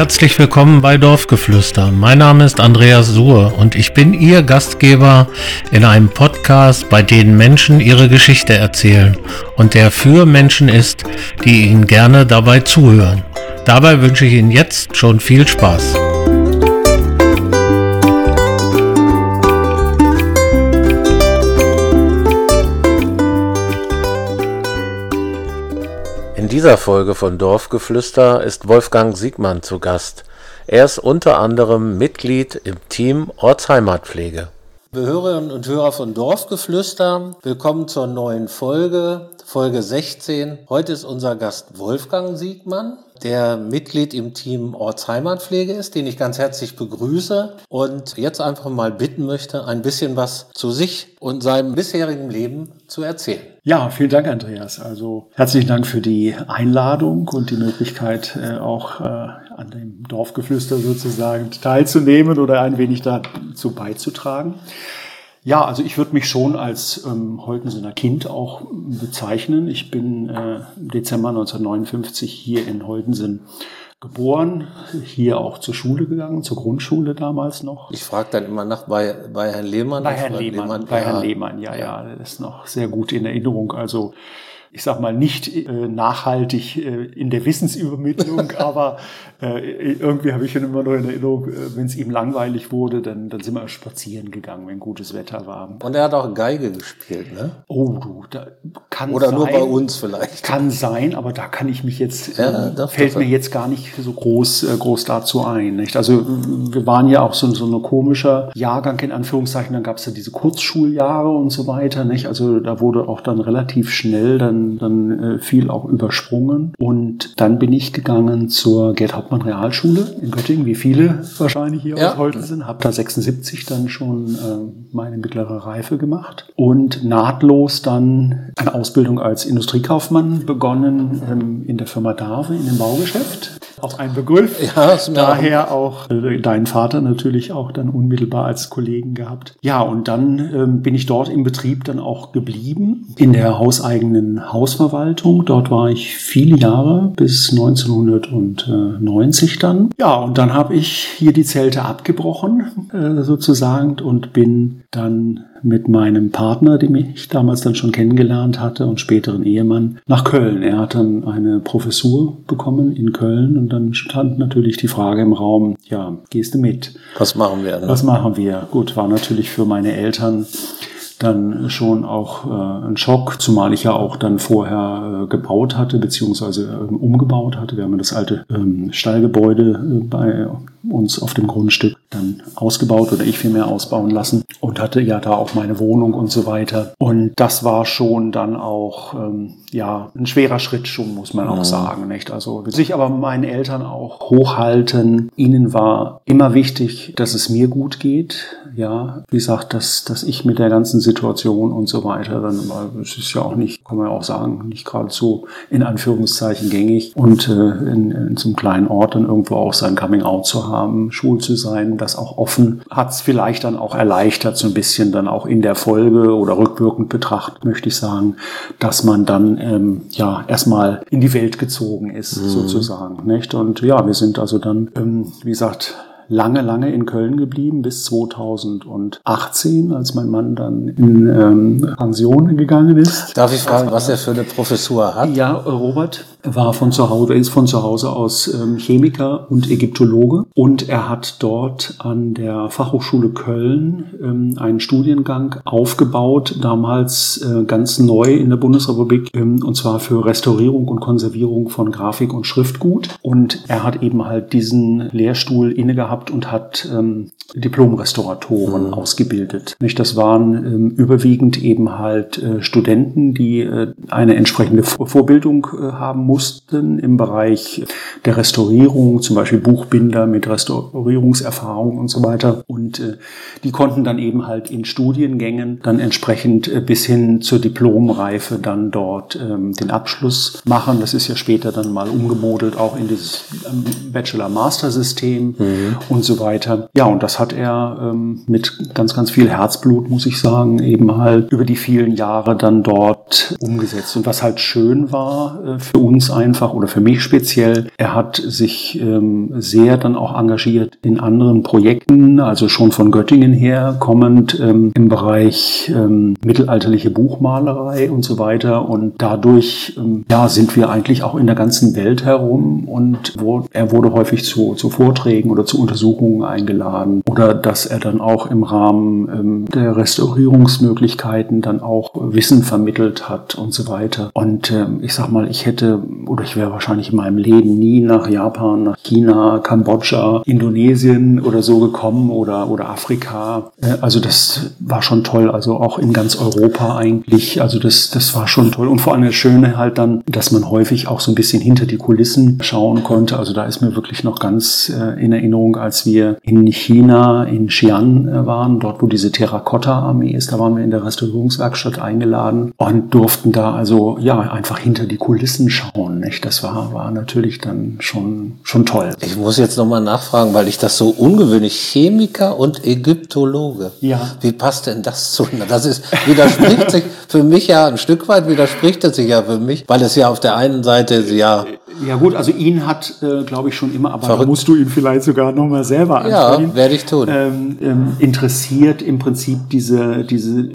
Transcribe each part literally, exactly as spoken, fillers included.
herzlich willkommen bei Dorfgeflüster. Mein Name ist Andreas Suhr und ich bin Ihr Gastgeber in einem Podcast, bei dem Menschen ihre Geschichte erzählen und der für Menschen ist, die ihnen gerne dabei zuhören. Dabei wünsche ich Ihnen jetzt schon viel Spaß. In dieser Folge von Dorfgeflüster ist Wolfgang Siegmann zu Gast. Er ist unter anderem Mitglied im Team Ortsheimatpflege. Liebe Hörerinnen und Hörer von Dorfgeflüster, willkommen zur neuen Folge, Folge sechzehn. Heute ist unser Gast Wolfgang Siegmann, der Mitglied im Team Ortsheimatpflege ist, den ich ganz herzlich begrüße und jetzt einfach mal bitten möchte, ein bisschen was zu sich und seinem bisherigen Leben zu erzählen. Ja, vielen Dank, Andreas. Also herzlichen Dank für die Einladung und die Möglichkeit, äh, auch äh, an dem Dorfgeflüster sozusagen teilzunehmen oder ein wenig dazu beizutragen. Ja, also ich würde mich schon als ähm, Holtensener Kind auch bezeichnen. Ich bin äh, im Dezember neunzehnhundertneunundfünfzig hier in Holtensen geboren, hier auch zur Schule gegangen, zur Grundschule damals noch. Ich frage dann immer nach bei, bei Herrn Lehmann. Bei Herrn Lehmann, Lehmann, bei ja. Herrn Lehmann, ja, ja, das ist noch sehr gut in Erinnerung. Also ich sag mal nicht äh, nachhaltig äh, in der Wissensübermittlung, aber äh, irgendwie habe ich ihn immer noch in Erinnerung, äh, wenn es ihm langweilig wurde, dann, dann sind wir spazieren gegangen, wenn gutes Wetter war. Und er hat auch Geige gespielt, ne? Oh, du, da kann Oder sein. Oder nur bei uns vielleicht. Kann sein, aber da kann ich mich jetzt, ja, äh, fällt mir jetzt gar nicht so groß, äh, groß dazu ein, nicht? Also wir waren ja auch so, so ein komischer Jahrgang, in Anführungszeichen, dann gab es ja diese Kurzschuljahre und so weiter, nicht? Also da wurde auch dann relativ schnell dann dann äh, viel auch übersprungen. Und dann bin ich gegangen zur Gerd-Hauptmann-Realschule in Göttingen, wie viele wahrscheinlich hier ja. aus Holtensen. Habe da sechsundsiebzig dann schon äh, meine mittlere Reife gemacht und nahtlos dann eine Ausbildung als Industriekaufmann begonnen ähm, in der Firma Dawe in dem Baugeschäft. Auch ein Begriff. Ja, daher auch äh, deinen Vater natürlich auch dann unmittelbar als Kollegen gehabt. Ja, und dann ähm, bin ich dort im Betrieb dann auch geblieben, in der hauseigenen Hausverwaltung. Dort war ich viele Jahre, bis neunzehnhundertneunzig dann. Ja, und dann habe ich hier die Zelte abgebrochen, äh, sozusagen, und bin dann mit meinem Partner, den ich damals dann schon kennengelernt hatte und späteren Ehemann, nach Köln. Er hat dann eine Professur bekommen in Köln und dann stand natürlich die Frage im Raum, ja, gehst du mit? Was machen wir? Ne? Was machen wir? Gut, war natürlich für meine Eltern dann schon auch äh, ein Schock, zumal ich ja auch dann vorher äh, gebaut hatte, beziehungsweise äh, umgebaut hatte. Wir haben das alte ähm, Stallgebäude äh, bei uns auf dem Grundstück dann ausgebaut oder ich vielmehr ausbauen lassen und hatte ja da auch meine Wohnung und so weiter. Und das war schon dann auch ähm, ja ein schwerer Schritt schon, muss man auch mhm. sagen, nicht? Also sich aber meinen Eltern auch hochhalten. Ihnen war immer wichtig, dass es mir gut geht. Ja, wie gesagt, dass, dass ich mit der ganzen Situation und so weiter, dann, weil es ist ja auch nicht, kann man ja auch sagen, nicht geradezu in Anführungszeichen gängig und äh, in, in so einem kleinen Ort dann irgendwo auch sein Coming-out zu haben, schwul zu sein, das auch offen, hat es vielleicht dann auch erleichtert, so ein bisschen dann auch in der Folge oder rückwirkend betrachtet, möchte ich sagen, dass man dann ähm, ja erstmal in die Welt gezogen ist, mhm. sozusagen, nicht? Und ja, wir sind also dann, ähm, wie gesagt, lange, lange in Köln geblieben, bis zweitausendachtzehn, als mein Mann dann in ähm, Pension gegangen ist. Darf ich fragen, was er für eine Professur hat? Ja, Robert war von zu Hause, ist von zu Hause aus ähm, Chemiker und Ägyptologe und er hat dort an der Fachhochschule Köln ähm, einen Studiengang aufgebaut, damals äh, ganz neu in der Bundesrepublik, ähm, und zwar für Restaurierung und Konservierung von Grafik und Schriftgut. Und er hat eben halt diesen Lehrstuhl inne gehabt und hat ähm, Diplom-Restauratoren mhm. ausgebildet. Nicht? Das waren ähm, überwiegend eben halt äh, Studenten, die äh, eine entsprechende Vorbildung äh, haben mussten im Bereich der Restaurierung, zum Beispiel Buchbinder mit Restaurierungserfahrung und so weiter. Und äh, die konnten dann eben halt in Studiengängen dann entsprechend äh, bis hin zur Diplomreife dann dort ähm, den Abschluss machen. Das ist ja später dann mal umgemodelt auch in dieses ähm, Bachelor-Master-System mhm. und so weiter. Ja, und das das hat er ähm, mit ganz, ganz viel Herzblut, muss ich sagen, eben halt über die vielen Jahre dann dort umgesetzt. Und was halt schön war äh, für uns einfach oder für mich speziell, er hat sich ähm, sehr dann auch engagiert in anderen Projekten, also schon von Göttingen her kommend ähm, im Bereich ähm, mittelalterliche Buchmalerei und so weiter. Und dadurch ähm, ja, sind wir eigentlich auch in der ganzen Welt herum und wo, er wurde häufig zu, zu Vorträgen oder zu Untersuchungen eingeladen oder dass er dann auch im Rahmen ähm, der Restaurierungsmöglichkeiten dann auch Wissen vermittelt hat und so weiter. Und ähm, ich sag mal, ich hätte oder ich wäre wahrscheinlich in meinem Leben nie nach Japan, nach China, Kambodscha, Indonesien oder so gekommen oder, oder Afrika. Äh, also das war schon toll, also auch in ganz Europa eigentlich. Also das, das war schon toll. Und vor allem das Schöne halt dann, dass man häufig auch so ein bisschen hinter die Kulissen schauen konnte. Also da ist mir wirklich noch ganz äh, in Erinnerung, als wir in China, in Xi'an äh, waren, dort wo diese Terrakotta-Armee ist, da waren wir in der Restaurierungswerkstatt eingeladen und durften da also ja einfach hinter die Kulissen schauen. Nicht? Das war, war natürlich dann schon, schon toll. Ich muss jetzt nochmal nachfragen, weil ich das so ungewöhnlich, Chemiker und Ägyptologe. Ja. Wie passt denn das zueinander? Das ist, widerspricht sich für mich ja, ein Stück weit widerspricht es sich ja für mich, weil es ja auf der einen Seite, ja. Ja gut, also ihn hat, äh, glaube ich, schon immer, aber Verrückt. Da musst du ihn vielleicht sogar nochmal selber ansprechen. Ja, werde ich tun. Ähm, ähm, interessiert im Prinzip diese, diese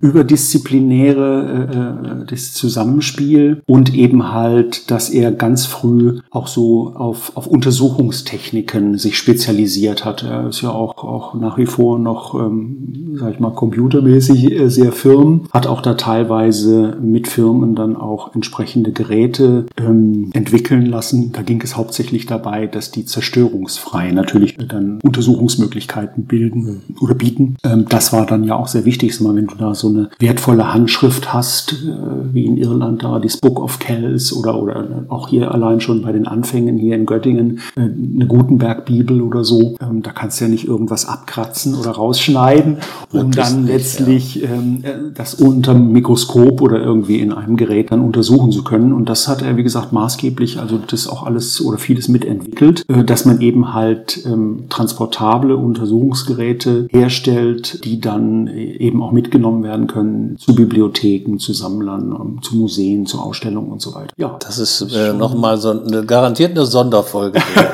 überdisziplinäre äh, das Zusammenspiel und eben halt, dass er ganz früh auch so auf, auf Untersuchungstechniken sich spezialisiert hat. Er ist ja auch, auch nach wie vor noch, ähm, sag ich mal, computermäßig äh, sehr firm, hat auch da teilweise mit Firmen dann auch entsprechende Geräte ähm, entwickeln lassen. Da ging es hauptsächlich dabei, dass die zerstörungsfrei natürlich dann Untersuchungsmöglichkeiten bilden oder bieten. Ähm, das war dann ja auch sehr wichtig, wenn du da so eine wertvolle Handschrift hast, äh, wie in Irland da, das Book of Kells oder, oder auch hier allein schon bei den Anfängen hier in Göttingen, äh, eine Gutenberg-Bibel oder so. Ähm, da kannst du ja nicht irgendwas abkratzen oder rausschneiden, um dann letztlich ja. ähm, das unter dem Mikroskop oder irgendwie in einem Gerät dann untersuchen zu können. Und das hat er, wie gesagt, maßgeblich, also das auch alles oder vieles mitentwickelt, äh, dass man eben halt ähm, transportable Untersuchungsgeräte herstellt, die dann eben auch mitgenommen werden können zu Bibliotheken, zu Sammlern, zu Museen, zu Ausstellungen und so weiter. Ja, das ist, ist äh, nochmal so eine garantiert eine Sonderfolge.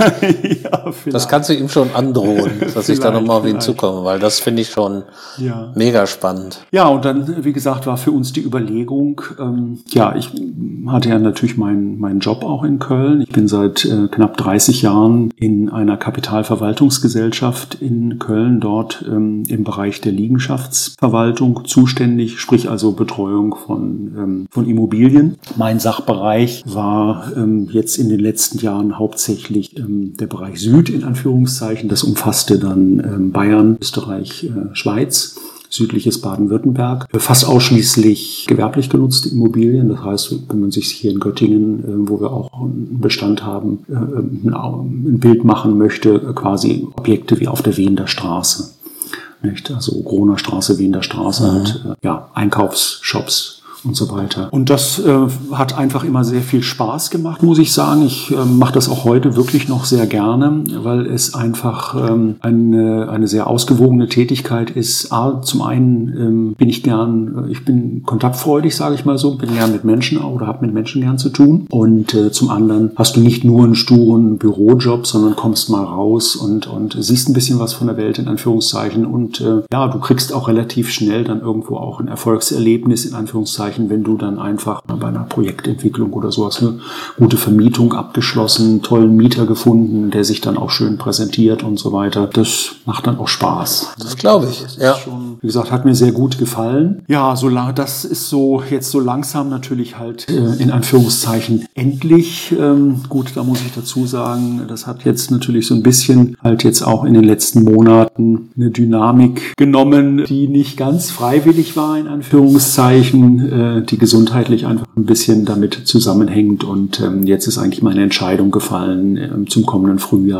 Ja, das kannst du ihm schon androhen, dass ich da nochmal auf ihn zukomme, weil das finde ich schon ja. mega spannend. Ja, und dann, wie gesagt, war für uns die Überlegung, ähm, ja, ich hatte ja natürlich meinen meinen Job auch in Köln. Ich bin seit äh, knapp dreißig Jahren in einer Kapitalverwaltungsgesellschaft in Köln, dort ähm, im Bereich der Liegenschaftsverwaltung zuständig, sprich also Betreuung von, ähm, von Immobilien. Mein Sachbereich war ähm, jetzt in den letzten Jahren hauptsächlich ähm, der Bereich Süd in Anführungszeichen. Das umfasste dann ähm, Bayern, Österreich, äh, Schweiz, südliches Baden-Württemberg. Fast ausschließlich gewerblich genutzte Immobilien. Das heißt, wenn man sich hier in Göttingen, äh, wo wir auch einen Bestand haben, äh, ein, ein Bild machen möchte, quasi Objekte wie auf der Wiener Straße. Nicht? Also Groner Straße, Wiener Straße, mhm. halt, äh, ja, Einkaufsshops und so weiter. Und das äh, hat einfach immer sehr viel Spaß gemacht, muss ich sagen. Ich äh, mache das auch heute wirklich noch sehr gerne, weil es einfach ähm, eine, eine sehr ausgewogene Tätigkeit ist. A, zum einen ähm, bin ich gern, ich bin kontaktfreudig, sage ich mal so, bin gern mit Menschen auch oder habe mit Menschen gern zu tun. Und äh, zum anderen hast du nicht nur einen sturen Bürojob, sondern kommst mal raus und, und siehst ein bisschen was von der Welt in Anführungszeichen. Und äh, ja, du kriegst auch relativ schnell dann irgendwo auch ein Erfolgserlebnis in Anführungszeichen, wenn du dann einfach bei einer Projektentwicklung oder sowas eine gute Vermietung abgeschlossen, einen tollen Mieter gefunden, der sich dann auch schön präsentiert und so weiter. Das macht dann auch Spaß. Das glaube ich, das ja. Schon, wie gesagt, hat mir sehr gut gefallen. Ja, so lang, das ist so jetzt so langsam natürlich halt äh, in Anführungszeichen endlich. Ähm, gut, da muss ich dazu sagen, das hat jetzt natürlich so ein bisschen halt jetzt auch in den letzten Monaten eine Dynamik genommen, die nicht ganz freiwillig war, in Anführungszeichen, äh, die gesundheitlich einfach ein bisschen damit zusammenhängt. Und ähm, jetzt ist eigentlich meine Entscheidung gefallen, ähm, zum kommenden Frühjahr dann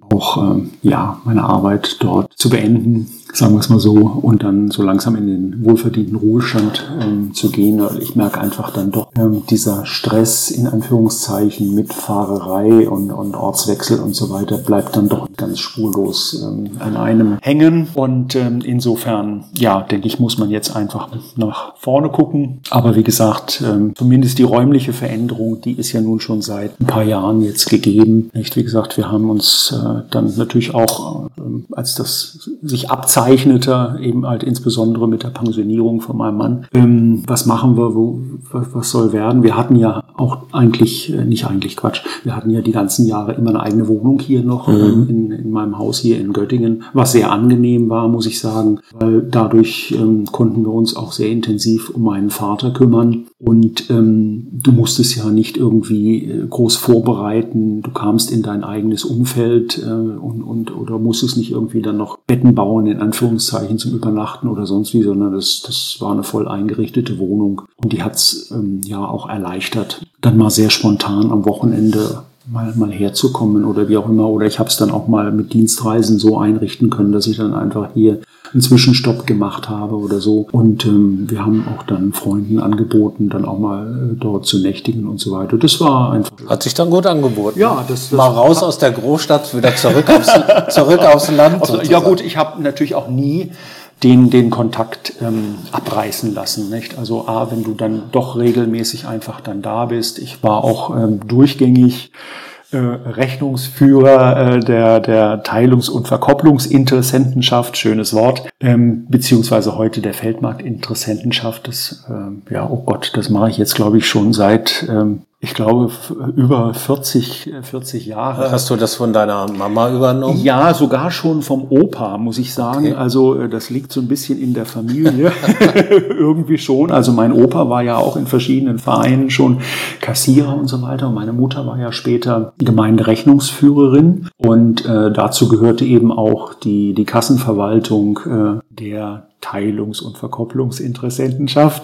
auch ähm, ja meine Arbeit dort zu beenden, sagen wir es mal so, und dann so langsam in den wohlverdienten Ruhestand ähm, zu gehen. Ich merke einfach dann doch, ähm, dieser Stress in Anführungszeichen mit Fahrerei und, und Ortswechsel und so weiter bleibt dann doch ganz spurlos ähm, an einem hängen. Und ähm, insofern, ja, denke ich, muss man jetzt einfach nach vorne gucken. Aber wie gesagt, ähm, zumindest die räumliche Veränderung, die ist ja nun schon seit ein paar Jahren jetzt gegeben. Nicht? Wie gesagt, wir haben uns äh, dann natürlich auch, äh, als das sich abzeichnet, zeichnete, eben halt insbesondere mit der Pensionierung von meinem Mann. Ähm, was machen wir, wo, was, was soll werden? Wir hatten ja auch eigentlich, äh, nicht eigentlich Quatsch, wir hatten ja die ganzen Jahre immer eine eigene Wohnung hier noch mhm. ähm, in, in meinem Haus hier in Göttingen, was sehr angenehm war, muss ich sagen, weil dadurch ähm, konnten wir uns auch sehr intensiv um meinen Vater kümmern und ähm, du musstest ja nicht irgendwie äh, groß vorbereiten, du kamst in dein eigenes Umfeld äh, und, und oder musstest nicht irgendwie dann noch Betten bauen in Anführungszeichen zum Übernachten oder sonst wie, sondern das, das war eine voll eingerichtete Wohnung und die hat's ähm, ja auch erleichtert, dann mal sehr spontan am Wochenende mal, mal herzukommen oder wie auch immer. Oder ich habe es dann auch mal mit Dienstreisen so einrichten können, dass ich dann einfach hier einen Zwischenstopp gemacht habe oder so. Und ähm, wir haben auch dann Freunden angeboten, dann auch mal äh, dort zu nächtigen und so weiter. Das war einfach... Hat sich dann gut angeboten. Ja, das... das mal raus aus der Großstadt, wieder zurück aufs, zurück aufs Land. Also, ja gut, ich habe natürlich auch nie den, den Kontakt ähm, abreißen lassen. Nicht? Also A, wenn du dann doch regelmäßig einfach dann da bist. Ich war auch ähm, durchgängig äh, Rechnungsführer äh, der, der Teilungs- und Verkopplungsinteressentenschaft, schönes Wort, ähm, beziehungsweise heute der Feldmarktinteressentenschaft. Das, äh, ja, oh Gott, das mache ich jetzt, glaube ich, schon seit... Ähm, Ich glaube, über vierzig, vierzig Jahre. Hast du das von deiner Mama übernommen? Ja, sogar schon vom Opa, muss ich sagen. Okay. Also das liegt so ein bisschen in der Familie. Irgendwie schon. Also mein Opa war ja auch in verschiedenen Vereinen schon Kassierer und so weiter. Und meine Mutter war ja später Gemeinderechnungsführerin. Und äh, dazu gehörte eben auch die, die Kassenverwaltung äh, der Teilungs- und Verkopplungsinteressentenschaft.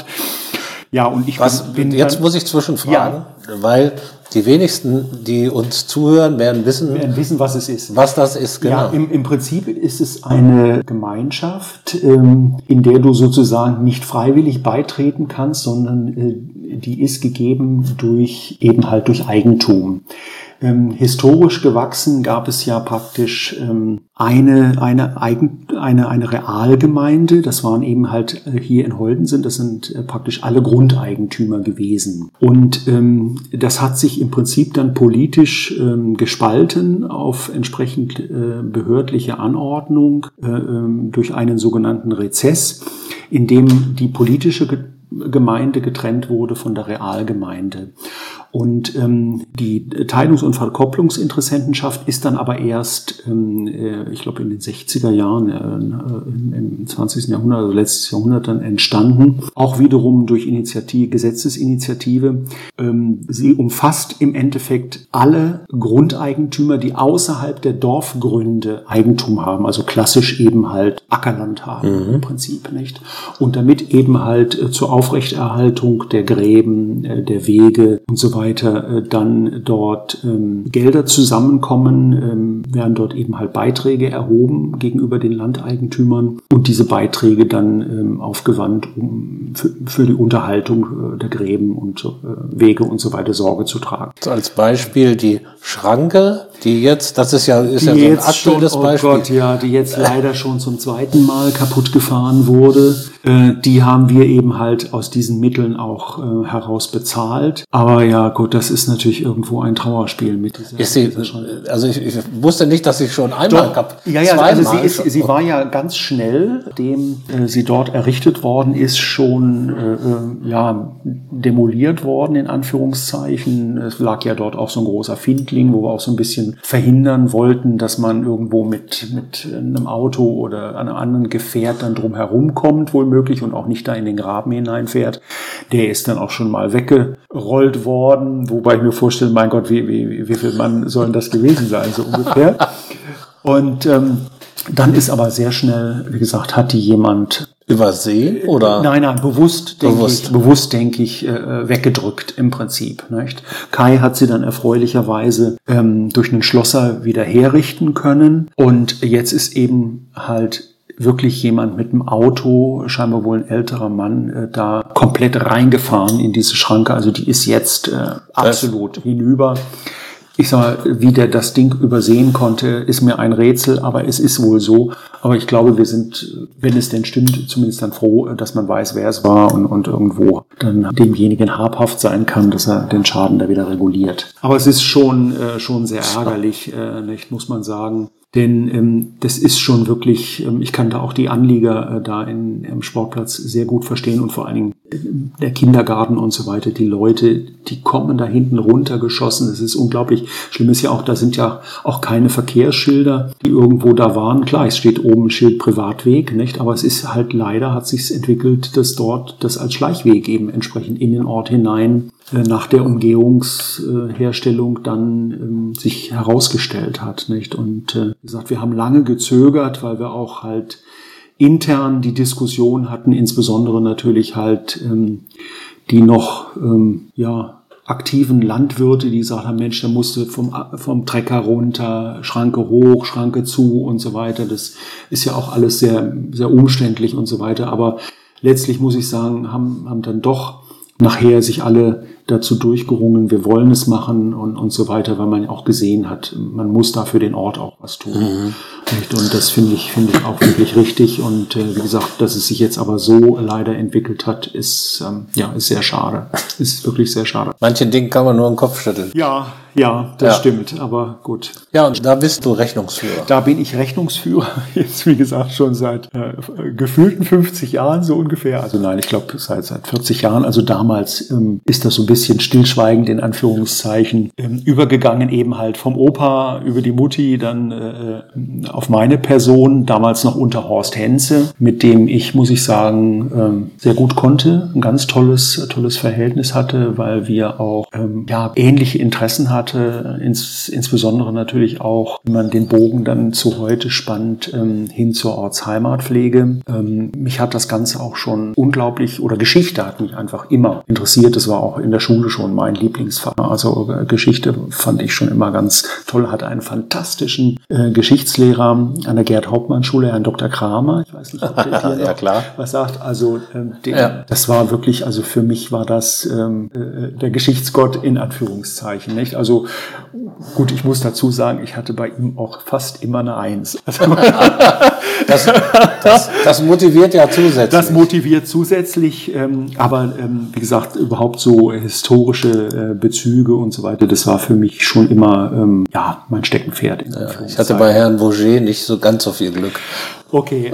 Ja, und ich Was, bin jetzt dann, muss ich zwischenfragen, ja, weil die wenigsten, die uns zuhören, werden wissen, werden wissen, was es ist. Was das ist, genau. Ja, im, im Prinzip ist es eine Gemeinschaft, ähm, in der du sozusagen nicht freiwillig beitreten kannst, sondern äh, die ist gegeben durch eben halt durch Eigentum. Ähm, historisch gewachsen gab es ja praktisch ähm, eine eine Eigen, eine eine Realgemeinde. Das waren eben halt äh, hier in Holdensen. Das sind äh, praktisch alle Grundeigentümer gewesen. Und ähm, das hat sich im Prinzip dann politisch ähm, gespalten auf entsprechend äh, behördliche Anordnung äh, ähm, durch einen sogenannten Rezess, in dem die politische Ge- Gemeinde getrennt wurde von der Realgemeinde. Und ähm, die Teilungs- und Verkopplungsinteressentenschaft ist dann aber erst, ähm, äh, ich glaube in den sechziger Jahren, äh, im zwanzigsten Jahrhundert, also letztes Jahrhundert dann entstanden. Auch wiederum durch Initiative, Gesetzesinitiative. Ähm, sie umfasst im Endeffekt alle Grundeigentümer, die außerhalb der Dorfgründe Eigentum haben, also klassisch eben halt Ackerland haben mhm. im Prinzip, nicht? Und damit eben halt äh, zur Aufrechterhaltung der Gräben, äh, der Wege und so weiter weiter dann dort ähm, Gelder zusammenkommen, ähm, werden dort eben halt Beiträge erhoben gegenüber den Landeigentümern und diese Beiträge dann ähm, aufgewandt, um für, für die Unterhaltung äh, der Gräben und äh, Wege und so weiter Sorge zu tragen. So als Beispiel die Schranke, die jetzt, das ist ja, ist die ja so ein jetzt aktuelles schon, oh Beispiel. Gott, ja, die jetzt leider schon zum zweiten Mal kaputt gefahren wurde. Äh, die haben wir eben halt aus diesen Mitteln auch äh, heraus bezahlt. Aber ja, gut, das ist natürlich irgendwo ein Trauerspiel mit dieser. Ist sie, also ich, ich wusste nicht, dass ich schon einmal gab. Ja, ja, also sie ist, sie war ja ganz schnell, nachdem äh, sie dort errichtet worden ist, schon äh, ja demoliert worden in Anführungszeichen. Es lag ja dort auch so ein großer Findling, wo wir auch so ein bisschen verhindern wollten, dass man irgendwo mit mit einem Auto oder einem anderen Gefährt dann drum herum kommt, wohl möglich, und auch nicht da in den Graben hineinfährt. Der ist dann auch schon mal weggerollt worden, wobei ich mir vorstelle, mein Gott, wie, wie, wie viel Mann sollen das gewesen sein, so ungefähr. Und ähm, Dann ist aber sehr schnell, wie gesagt, hat die jemand übersehen oder? Nein, nein, bewusst, denke Bewusst. ich, bewusst, denke ich, äh, weggedrückt im Prinzip. Nicht? Kai hat sie dann erfreulicherweise ähm, durch einen Schlosser wieder herrichten können. Und jetzt ist eben halt wirklich jemand mit dem Auto, scheinbar wohl ein älterer Mann, äh, da komplett reingefahren in diese Schranke. Also die ist jetzt äh, absolut hinüber. Ich sag mal, wie der das Ding übersehen konnte, ist mir ein Rätsel, aber es ist wohl so. Aber ich glaube, wir sind, wenn es denn stimmt, zumindest dann froh, dass man weiß, wer es war und, und irgendwo dann demjenigen habhaft sein kann, dass er den Schaden da wieder reguliert. Aber es ist schon, äh, schon sehr ärgerlich, äh, nicht, muss man sagen. Denn ähm, das ist schon wirklich, ähm, ich kann da auch die Anlieger äh, da in, im Sportplatz sehr gut verstehen und vor allen Dingen äh, der Kindergarten und so weiter, die Leute, die kommen da hinten runtergeschossen. Das ist unglaublich. Schlimm ist ja auch, da sind ja auch keine Verkehrsschilder, die irgendwo da waren. Klar, es steht oben ein Schild Privatweg, nicht? Aber es ist halt leider, hat sich's entwickelt, dass dort das als Schleichweg eben entsprechend in den Ort hinein nach der Umgehungsherstellung dann ähm, sich herausgestellt hat, nicht? Und äh, wie gesagt, wir haben lange gezögert, weil wir auch halt intern die Diskussion hatten, insbesondere natürlich halt ähm, die noch ähm, ja aktiven Landwirte, die gesagt haben, Mensch, da musste vom vom Trecker runter, Schranke hoch, Schranke zu und so weiter. Das ist ja auch alles sehr sehr umständlich und so weiter. Aber letztlich muss ich sagen, haben haben dann doch nachher sich alle dazu durchgerungen, wir wollen es machen und, und so weiter, weil man auch gesehen hat, man muss da für den Ort auch was tun. Mhm. Und das finde ich, finde ich auch wirklich richtig. Und äh, wie gesagt, dass es sich jetzt aber so leider entwickelt hat, ist, ähm, ja, ist sehr schade. Ist wirklich sehr schade. Manche Dinge kann man nur im Kopf schütteln. Ja, ja, das ja. stimmt, aber gut. Ja, und da bist du Rechnungsführer. Da bin ich Rechnungsführer, jetzt wie gesagt schon seit äh, gefühlten fünfzig Jahren so ungefähr. Also nein, ich glaube seit seit vierzig Jahren. Also damals ähm, ist das so ein bisschen stillschweigend in Anführungszeichen ähm, übergegangen, eben halt vom Opa über die Mutti, dann äh, auf meine Person, damals noch unter Horst Henze, mit dem ich, muss ich sagen, ähm, sehr gut konnte, ein ganz tolles tolles Verhältnis hatte, weil wir auch ähm, ja ähnliche Interessen hatten. Ins, insbesondere natürlich auch, wenn man den Bogen dann zu heute spannt, ähm, hin zur Ortsheimatpflege. Ähm, mich hat das Ganze auch schon unglaublich, oder Geschichte hat mich einfach immer interessiert. Das war auch in der Schule schon mein Lieblingsfach. Also äh, Geschichte fand ich schon immer ganz toll. Hatte einen fantastischen äh, Geschichtslehrer an der Gerd-Hauptmann-Schule, Herrn Doktor Kramer. Ich weiß nicht, ob der hier ja, klar. was sagt. Also ähm, den, ja. das war wirklich, also für mich war das ähm, äh, der Geschichtsgott in Anführungszeichen, nicht? Also gut, ich muss dazu sagen, ich hatte bei ihm auch fast immer eine Eins. das, das, das motiviert ja zusätzlich. Das motiviert zusätzlich, ähm, aber ähm, wie gesagt, überhaupt so historische äh, Bezüge und so weiter, das war für mich schon immer ähm, ja mein Steckenpferd. In ja, ich hatte bei Herrn Vauger nicht so ganz so viel Glück. Okay.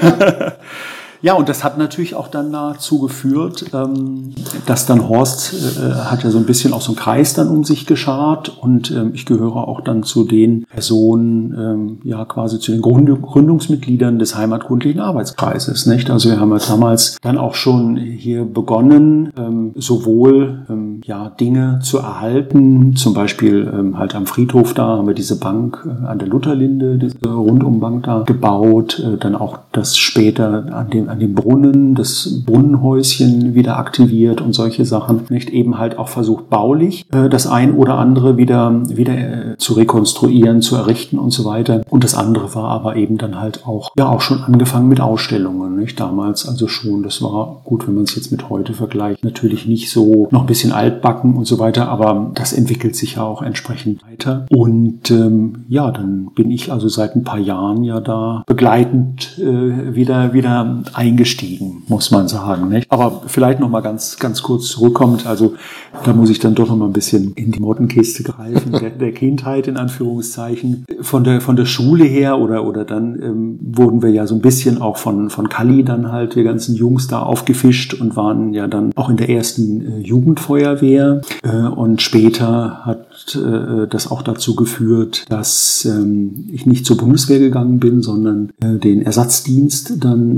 Ja, und das hat natürlich auch dann dazu geführt, ähm, dass dann Horst äh, hat ja so ein bisschen auch so einen Kreis dann um sich geschart und ähm, ich gehöre auch dann zu den Personen, ähm, ja quasi zu den Gründ- Gründungsmitgliedern des Heimatkundlichen Arbeitskreises, nicht? Also wir haben ja damals dann auch schon hier begonnen, ähm, sowohl ähm, ja Dinge zu erhalten, zum Beispiel ähm, halt am Friedhof da haben wir diese Bank äh, an der Lutherlinde, diese Rundumbank da gebaut, äh, dann auch das später an dem an dem Brunnen, das Brunnenhäuschen wieder aktiviert und solche Sachen, nicht eben halt auch versucht baulich äh, das ein oder andere wieder wieder äh, zu rekonstruieren, zu errichten und so weiter. Und das andere war aber eben dann halt auch ja auch schon angefangen mit Ausstellungen, nicht damals, also schon. Das war gut, wenn man es jetzt mit heute vergleicht, natürlich nicht so noch ein bisschen altbacken und so weiter, aber das entwickelt sich ja auch entsprechend weiter. Und ähm, ja, dann bin ich also seit ein paar Jahren ja da begleitend äh, wieder wieder eingestiegen, muss man sagen, nicht? Aber vielleicht noch mal ganz ganz kurz zurückkommt, also da muss ich dann doch noch mal ein bisschen in die Mottenkiste greifen, der, der Kindheit in Anführungszeichen. Von der von der Schule her oder oder dann ähm, wurden wir ja so ein bisschen auch von von Kalli dann halt, wir ganzen Jungs da aufgefischt und waren ja dann auch in der ersten äh, Jugendfeuerwehr äh, und später hat äh, das auch dazu geführt, dass ähm, ich nicht zur Bundeswehr gegangen bin, sondern äh, den Ersatzdienst dann ähm,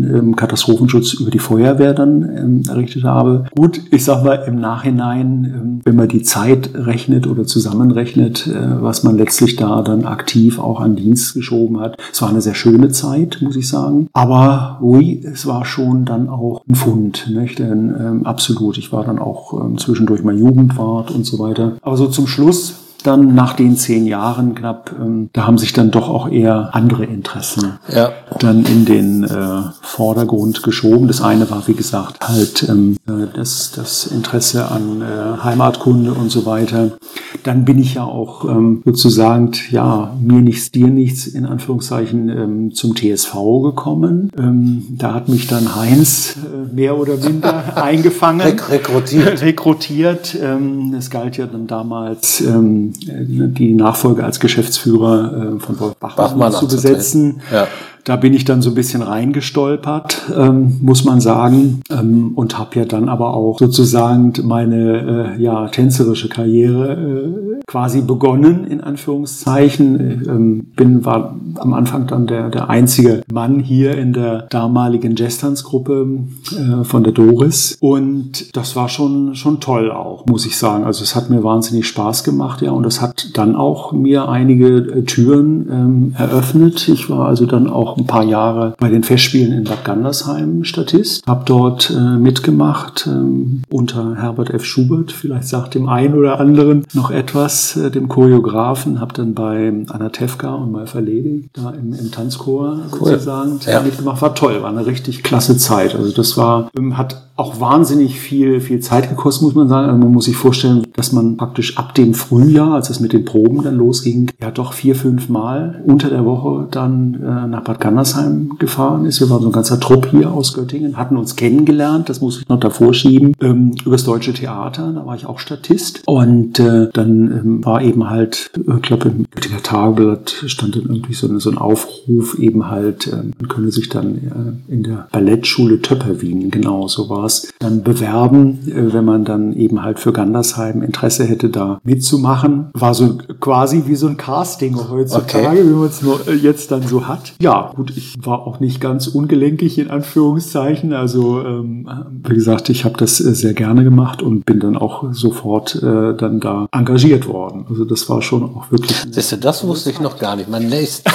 Katastrophenschutz über die Feuerwehr dann ähm, errichtet habe. Gut, ich sag mal im Nachhinein, ähm, wenn man die Zeit rechnet oder zusammenrechnet, äh, was man letztlich da dann aktiv auch an Dienst geschoben hat. Es war eine sehr schöne Zeit, muss ich sagen. Aber ui, es war schon dann auch ein Fund, nicht? Denn ähm, absolut, ich war dann auch ähm, zwischendurch mal Jugendwart und so weiter. Aber so zum Schluss, dann nach den zehn Jahren knapp, ähm, da haben sich dann doch auch eher andere Interessen ja. dann in den äh, Vordergrund geschoben. Das eine war, wie gesagt, halt ähm, das, das Interesse an äh, Heimatkunde und so weiter. Dann bin ich ja auch ähm, sozusagen, ja, mir nichts, dir nichts, in Anführungszeichen, ähm, zum T S V gekommen. Ähm, da hat mich dann Heinz äh, mehr oder minder eingefangen. Rek- rekrutiert. rekrutiert. Ähm, es galt ja dann damals, ähm, die Nachfolge als Geschäftsführer äh, von Wolf Bachmann, Bachmann zu besetzen. Ja. Da bin ich dann so ein bisschen reingestolpert, ähm, muss man sagen, ähm, und habe ja dann aber auch sozusagen meine äh, ja, tänzerische Karriere äh, quasi begonnen, in Anführungszeichen. Ähm, bin, war am Anfang dann der, der einzige Mann hier in der damaligen Jazz-Tanzgruppe äh, von der Doris. Und das war schon, schon toll auch, muss ich sagen. Also es hat mir wahnsinnig Spaß gemacht, ja, und das hat dann auch mir einige äh, Türen ähm, eröffnet. Ich war also dann auch ein paar Jahre bei den Festspielen in Bad Gandersheim Statist, habe dort äh, mitgemacht ähm, unter Herbert F. Schubert, vielleicht sagt dem einen oder anderen noch etwas, äh, dem Choreografen, habe dann bei Anna Tefka und Malfa Ledig da im, im Tanzchor cool. sozusagen ja. mitgemacht, war toll, war eine richtig klasse Zeit, also das war, ähm, hat auch wahnsinnig viel, viel Zeit gekostet, muss man sagen. Also man muss sich vorstellen, dass man praktisch ab dem Frühjahr, als es mit den Proben dann losging, ja doch vier, fünf Mal unter der Woche dann äh, nach Bad Gandersheim gefahren ist. Wir waren so ein ganzer Trupp hier aus Göttingen, hatten uns kennengelernt, das muss ich noch davor schieben, ähm, übers Deutsche Theater, da war ich auch Statist. Und äh, dann ähm, war eben halt, ich glaube im Göttinger Tageblatt stand dann irgendwie so, eine, so ein Aufruf, eben halt, äh, man könne sich dann äh, in der Ballettschule Töpperwien, genau so war es, dann bewerben, äh, wenn man dann eben halt für Gandersheim Interesse hätte, da mitzumachen. War so quasi wie so ein Casting heutzutage, okay. wie man es nur jetzt dann so hat. Ja, gut, ich war auch nicht ganz ungelenkig in Anführungszeichen. Also ähm, wie gesagt, ich habe das äh, sehr gerne gemacht und bin dann auch sofort äh, dann da engagiert worden. Also das war schon auch wirklich... Siehst du, das wusste ich noch gar nicht. Man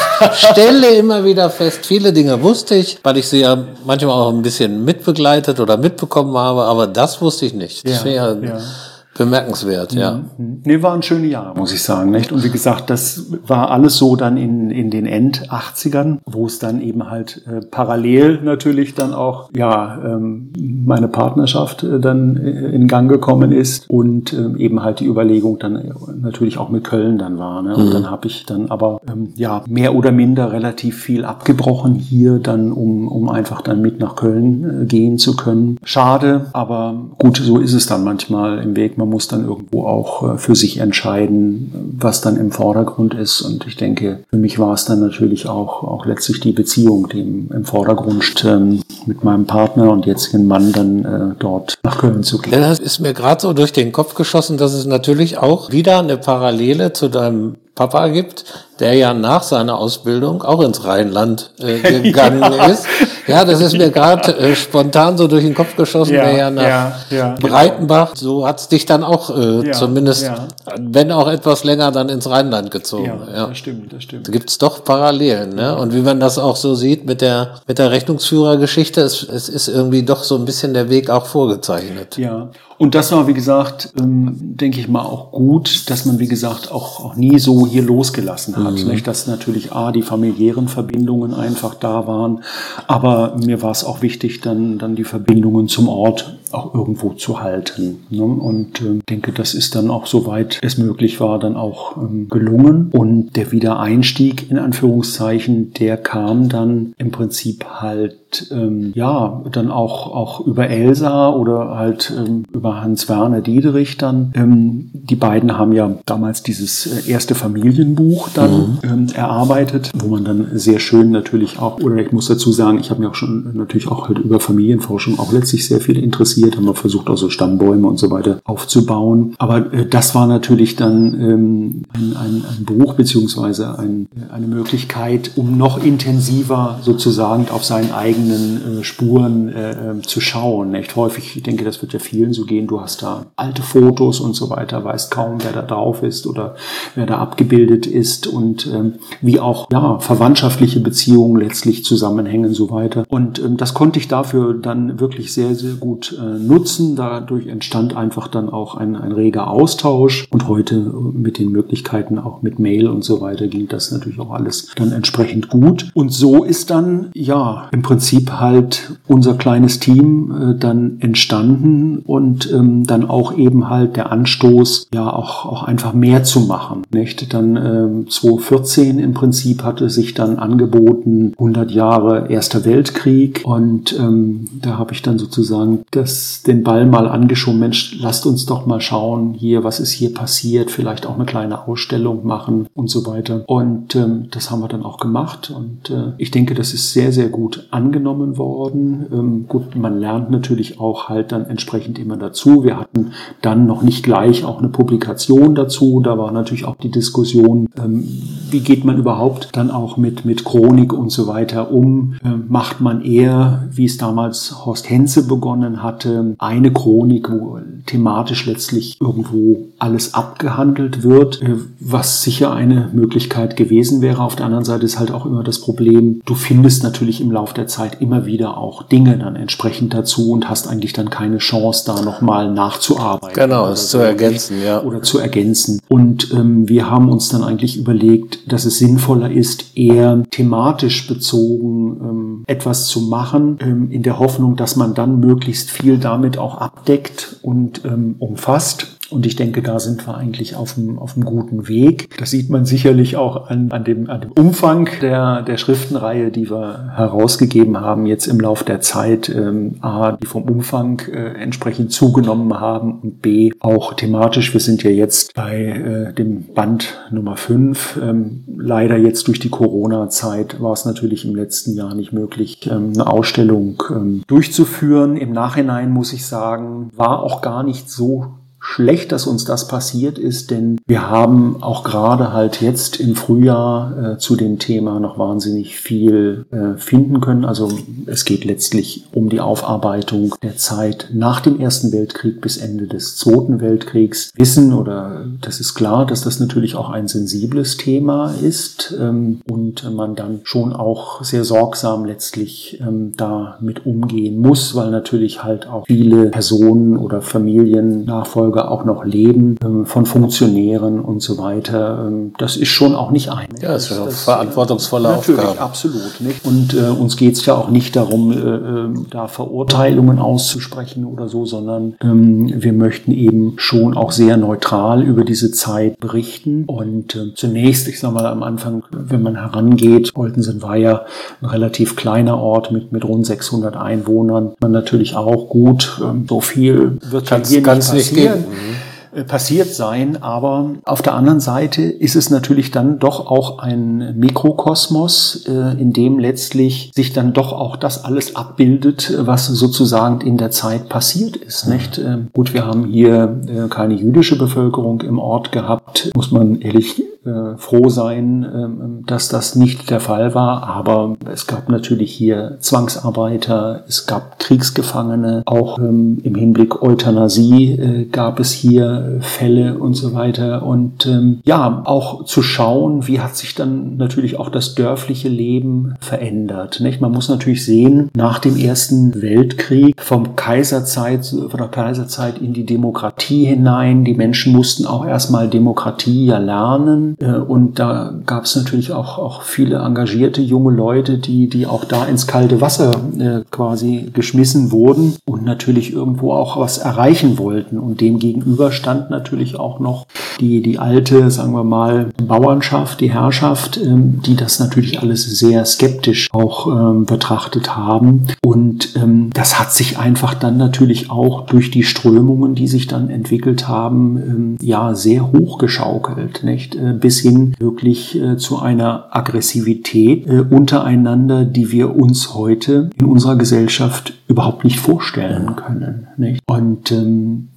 stelle immer wieder fest, viele Dinge wusste ich, weil ich sie ja manchmal auch ein bisschen mitbegleitet oder mitbekommen habe, aber das wusste ich nicht. Das ja, ja, ja. Bemerkenswert, ja. Nee, waren schöne Jahre, muss ich sagen, nicht? Und wie gesagt, das war alles so dann in, in den End-achtzigern, wo es dann eben halt äh, parallel natürlich dann auch, ja, ähm, meine Partnerschaft äh, dann in Gang gekommen ist und ähm, eben halt die Überlegung dann äh, natürlich auch mit Köln dann war, ne? Und mhm. dann habe ich dann aber, ähm, ja, mehr oder minder relativ viel abgebrochen hier dann, um, um einfach dann mit nach Köln äh, gehen zu können. Schade, aber gut, so ist es dann manchmal im Weg. Man muss dann irgendwo auch für sich entscheiden, was dann im Vordergrund ist. Und ich denke, für mich war es dann natürlich auch, auch letztlich die Beziehung, die im, im Vordergrund ähm, mit meinem Partner und jetzigen Mann dann äh, dort nach Köln zu gehen. Ja, das ist mir gerade so durch den Kopf geschossen, dass es natürlich auch wieder eine Parallele zu deinem Papa gibt, der ja nach seiner Ausbildung auch ins Rheinland äh, gegangen ja. ist. Ja, das ist mir gerade äh, spontan so durch den Kopf geschossen, ja, der ja nach ja, ja, Breitenbach, so hat's dich dann auch äh, ja, zumindest, ja. wenn auch etwas länger, dann ins Rheinland gezogen. Ja, ja. das stimmt, das stimmt. Da gibt's doch Parallelen, ne? Und wie man das auch so sieht mit der mit der Rechnungsführergeschichte, es, es ist irgendwie doch so ein bisschen der Weg auch vorgezeichnet. Ja. Und das war, wie gesagt, ähm, denke ich mal auch gut, dass man, wie gesagt, auch, auch nie so hier losgelassen hat. Mhm. Nicht? Dass natürlich A, die familiären Verbindungen einfach da waren, aber mir war es auch wichtig, dann, dann die Verbindungen zum Ort auch irgendwo zu halten. Ne? Und äh, denke, das ist dann auch, soweit es möglich war, dann auch ähm, gelungen. Und der Wiedereinstieg, in Anführungszeichen, der kam dann im Prinzip halt, ähm, ja, dann auch, auch über Elsa oder halt ähm, über Hans-Werner Diederich dann. Ähm, die beiden haben ja damals dieses äh, erste Familienbuch dann mhm. ähm, erarbeitet, wo man dann sehr schön natürlich auch, oder ich muss dazu sagen, ich habe mich auch schon natürlich auch halt über Familienforschung auch letztlich sehr viel interessiert, haben wir versucht, auch so Stammbäume und so weiter aufzubauen. Aber äh, das war natürlich dann ähm, ein, ein, ein Buch beziehungsweise ein, eine Möglichkeit, um noch intensiver sozusagen auf seinen eigenen vergangenen äh, Spuren äh, zu schauen. Nicht? Häufig, ich denke, das wird ja vielen so gehen, du hast da alte Fotos und so weiter, weißt kaum, wer da drauf ist oder wer da abgebildet ist und ähm, wie auch ja verwandtschaftliche Beziehungen letztlich zusammenhängen und so weiter. Und ähm, das konnte ich dafür dann wirklich sehr, sehr gut äh, nutzen. Dadurch entstand einfach dann auch ein, ein reger Austausch und heute mit den Möglichkeiten auch mit Mail und so weiter ging das natürlich auch alles dann entsprechend gut. Und so ist dann ja im Prinzip halt unser kleines Team äh, dann entstanden und ähm, dann auch eben halt der Anstoß, ja auch, auch einfach mehr zu machen. Nicht? Dann ähm, zweitausendvierzehn im Prinzip hatte sich dann angeboten, hundert Jahre Erster Weltkrieg und ähm, da habe ich dann sozusagen das, den Ball mal angeschoben, Mensch, lasst uns doch mal schauen hier, was ist hier passiert, vielleicht auch eine kleine Ausstellung machen und so weiter. Und ähm, das haben wir dann auch gemacht und äh, ich denke, das ist sehr, sehr gut angenommen worden. Ähm, gut, man lernt natürlich auch halt dann entsprechend immer dazu. Wir hatten dann noch nicht gleich auch eine Publikation dazu. Da war natürlich auch die Diskussion, ähm, wie geht man überhaupt dann auch mit, mit Chronik und so weiter um? Ähm, macht man eher, wie es damals Horst Henze begonnen hatte, eine Chronik, wo thematisch letztlich irgendwo alles abgehandelt wird, äh, was sicher eine Möglichkeit gewesen wäre. Auf der anderen Seite ist halt auch immer das Problem, du findest natürlich im Laufe der Zeit immer wieder auch Dinge dann entsprechend dazu und hast eigentlich dann keine Chance, da nochmal nachzuarbeiten. Genau, es zu ergänzen, ja. Oder zu ergänzen. Und ähm, wir haben uns dann eigentlich überlegt, dass es sinnvoller ist, eher thematisch bezogen ähm, etwas zu machen, ähm, in der Hoffnung, dass man dann möglichst viel damit auch abdeckt und ähm, umfasst. Und ich denke, da sind wir eigentlich auf einem, auf einem guten Weg. Das sieht man sicherlich auch an, an, dem, an dem Umfang der, der Schriftenreihe, die wir herausgegeben haben, jetzt im Lauf der Zeit. Ähm, A, die vom Umfang äh, entsprechend zugenommen haben und B, auch thematisch. Wir sind ja jetzt bei äh, dem Band Nummer fünf. Ähm, leider jetzt durch die Corona-Zeit war es natürlich im letzten Jahr nicht möglich, ähm, eine Ausstellung ähm, durchzuführen. Im Nachhinein muss ich sagen, war auch gar nicht so schlecht, dass uns das passiert ist, denn wir haben auch gerade halt jetzt im Frühjahr äh, zu dem Thema noch wahnsinnig viel äh, finden können. Also es geht letztlich um die Aufarbeitung der Zeit nach dem Ersten Weltkrieg bis Ende des Zweiten Weltkriegs. Wissen oder das ist klar, dass das natürlich auch ein sensibles Thema ist ähm, und man dann schon auch sehr sorgsam letztlich ähm, damit umgehen muss, weil natürlich halt auch viele Personen oder Familien, Nachfolger auch noch leben, ähm, von Funktionären und so weiter. Ähm, das ist schon auch nicht einfach. Ja, das ist eine verantwortungsvolle natürlich, Aufgabe. Absolut. Nicht? Und äh, uns geht es ja auch nicht darum, äh, äh, da Verurteilungen auszusprechen oder so, sondern ähm, wir möchten eben schon auch sehr neutral über diese Zeit berichten. Und äh, zunächst, ich sage mal am Anfang, wenn man herangeht, Oltensen war ja ein relativ kleiner Ort mit, mit rund sechshundert Einwohnern. Man natürlich auch gut, ähm, so viel wird Kann's, hier kann's nicht passieren. Nicht geben. passiert sein, aber auf der anderen Seite ist es natürlich dann doch auch ein Mikrokosmos, in dem letztlich sich dann doch auch das alles abbildet, was sozusagen in der Zeit passiert ist, nicht? Gut, wir haben hier keine jüdische Bevölkerung im Ort gehabt, muss man ehrlich äh, froh sein, äh, dass das nicht der Fall war. Aber es gab natürlich hier Zwangsarbeiter, es gab Kriegsgefangene, auch ähm, im Hinblick Euthanasie äh, gab es hier Fälle und so weiter. Und ähm, ja, auch zu schauen, wie hat sich dann natürlich auch das dörfliche Leben verändert. Nicht? Man muss natürlich sehen, nach dem Ersten Weltkrieg, vom Kaiserzeit, von der Kaiserzeit in die Demokratie hinein, die Menschen mussten auch erstmal Demokratie ja lernen. Und da gab es natürlich auch, auch viele engagierte junge Leute, die, die auch da ins kalte Wasser äh, quasi geschmissen wurden und natürlich irgendwo auch was erreichen wollten. Und dem gegenüber stand natürlich auch noch die, die alte, sagen wir mal, Bauernschaft, die Herrschaft, ähm, die das natürlich alles sehr skeptisch auch ähm, betrachtet haben. Und ähm, das hat sich einfach dann natürlich auch durch die Strömungen, die sich dann entwickelt haben, ähm, ja, sehr hochgeschaukelt, nicht? Äh, bis hin wirklich äh, zu einer Aggressivität äh, untereinander, die wir uns heute in unserer Gesellschaft überhaupt nicht vorstellen können, nicht? Und ähm,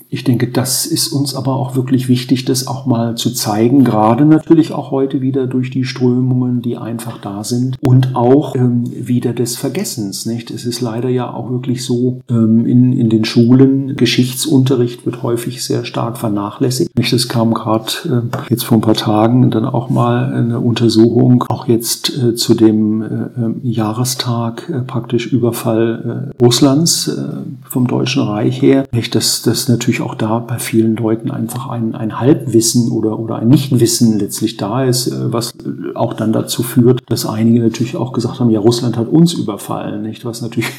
ich denke, das ist uns aber auch wirklich wichtig, das auch mal zu zeigen, gerade natürlich auch heute wieder durch die Strömungen, die einfach da sind und auch ähm, wieder des Vergessens, nicht? Es ist leider ja auch wirklich so, ähm, in, in den Schulen, Geschichtsunterricht wird häufig sehr stark vernachlässigt. Nicht? Es kam gerade äh, jetzt vor ein paar Tagen dann auch mal eine Untersuchung, auch jetzt äh, zu dem äh, Jahrestag äh, praktisch Überfall äh, Russlands äh, vom Deutschen Reich her. Nicht? Dass das natürlich auch da bei vielen Leuten einfach ein, ein Halbwissen oder, oder ein Nichtwissen letztlich da ist, äh, was auch dann dazu führt, dass einige natürlich auch gesagt haben, ja, Russland hat uns überfallen, nicht? Was natürlich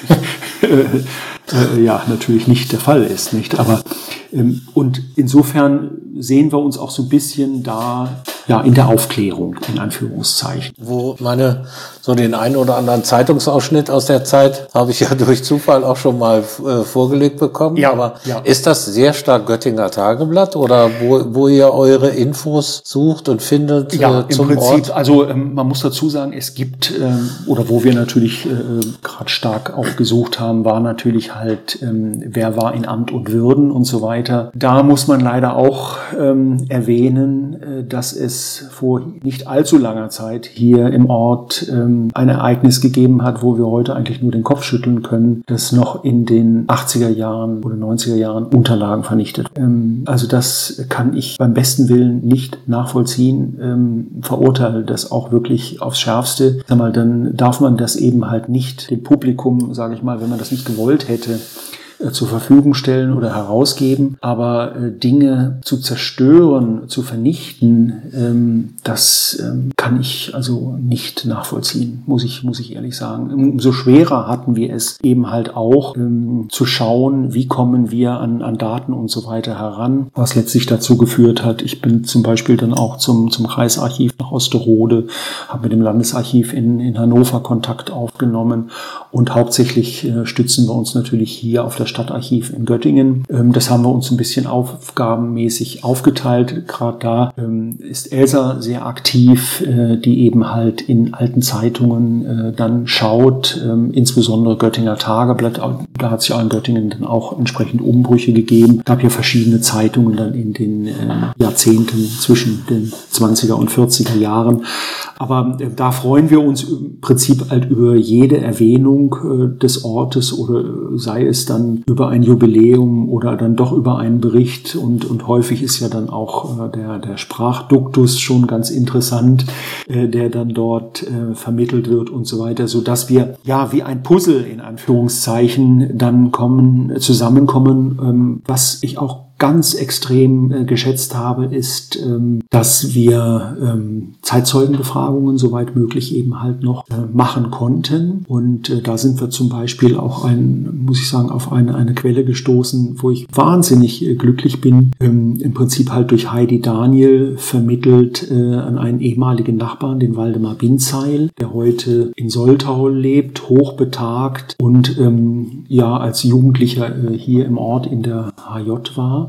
äh, äh, ja natürlich nicht der Fall ist, nicht? Aber ähm, und insofern sehen wir uns auch so ein bisschen da ja in der Aufklärung, in Anführungszeichen. Wo meine, so den einen oder anderen Zeitungsausschnitt aus der Zeit habe ich ja durch Zufall auch schon mal äh, vorgelegt bekommen. Ja, aber ja. Ist das sehr stark Göttinger Tageblatt oder wo, wo ihr eure Infos sucht und findet ja, äh, zum im Prinzip, Ort? also ähm, man muss dazu sagen, es gibt, ähm, oder wo wir natürlich äh, gerade stark auch gesucht haben, war natürlich halt, ähm, wer war in Amt und Würden und so weiter. Da muss man leider auch ähm, erwähnen, äh, dass es vor nicht allzu langer Zeit hier im Ort ähm, ein Ereignis gegeben hat, wo wir heute eigentlich nur den Kopf schütteln können, das noch in den achtziger Jahren oder neunziger Jahren Unterlagen vernichtet. Ähm, also das kann ich beim besten Willen nicht nachvollziehen, ähm, verurteile das auch wirklich aufs Schärfste. Sag mal, dann darf man das eben halt nicht dem Publikum, sage ich mal, wenn man das nicht gewollt hätte, zur Verfügung stellen oder herausgeben, aber äh, Dinge zu zerstören, zu vernichten, ähm, das ähm, kann ich also nicht nachvollziehen, muss ich muss ich ehrlich sagen. Umso schwerer hatten wir es eben halt auch ähm, zu schauen, wie kommen wir an, an Daten und so weiter heran, was letztlich dazu geführt hat. Ich bin zum Beispiel dann auch zum zum Kreisarchiv nach Osterode, habe mit dem Landesarchiv in in Hannover Kontakt aufgenommen und hauptsächlich äh, stützen wir uns natürlich hier auf der Stadtarchiv in Göttingen. Ähm, das haben wir uns ein bisschen aufgabenmäßig aufgeteilt. Gerade da ähm, ist Elsa sehr aktiv, äh, die eben halt in alten Zeitungen äh, dann schaut, ähm, insbesondere Göttinger Tageblatt. Da hat es ja in Göttingen dann auch entsprechend Umbrüche gegeben. Es gab ja verschiedene Zeitungen dann in den äh, Jahrzehnten zwischen den zwanziger und vierziger Jahren. Aber äh, da freuen wir uns im Prinzip halt über jede Erwähnung äh, des Ortes oder äh, sei es dann über ein Jubiläum oder dann doch über einen Bericht und, und häufig ist ja dann auch äh, der, der Sprachduktus schon ganz interessant, äh, der dann dort äh, vermittelt wird und so weiter, so dass wir ja wie ein Puzzle in Anführungszeichen dann kommen, zusammenkommen, ähm, was ich auch ganz extrem äh, geschätzt habe, ist, ähm, dass wir ähm, Zeitzeugenbefragungen soweit möglich eben halt noch äh, machen konnten. Und äh, da sind wir zum Beispiel auch ein, muss ich sagen, auf eine, eine Quelle gestoßen, wo ich wahnsinnig äh, glücklich bin. Ähm, im Prinzip halt durch Heidi Daniel vermittelt äh, an einen ehemaligen Nachbarn, den Waldemar Binzeil, der heute in Soltau lebt, hochbetagt und ähm, ja als Jugendlicher äh, hier im Ort in der H J war.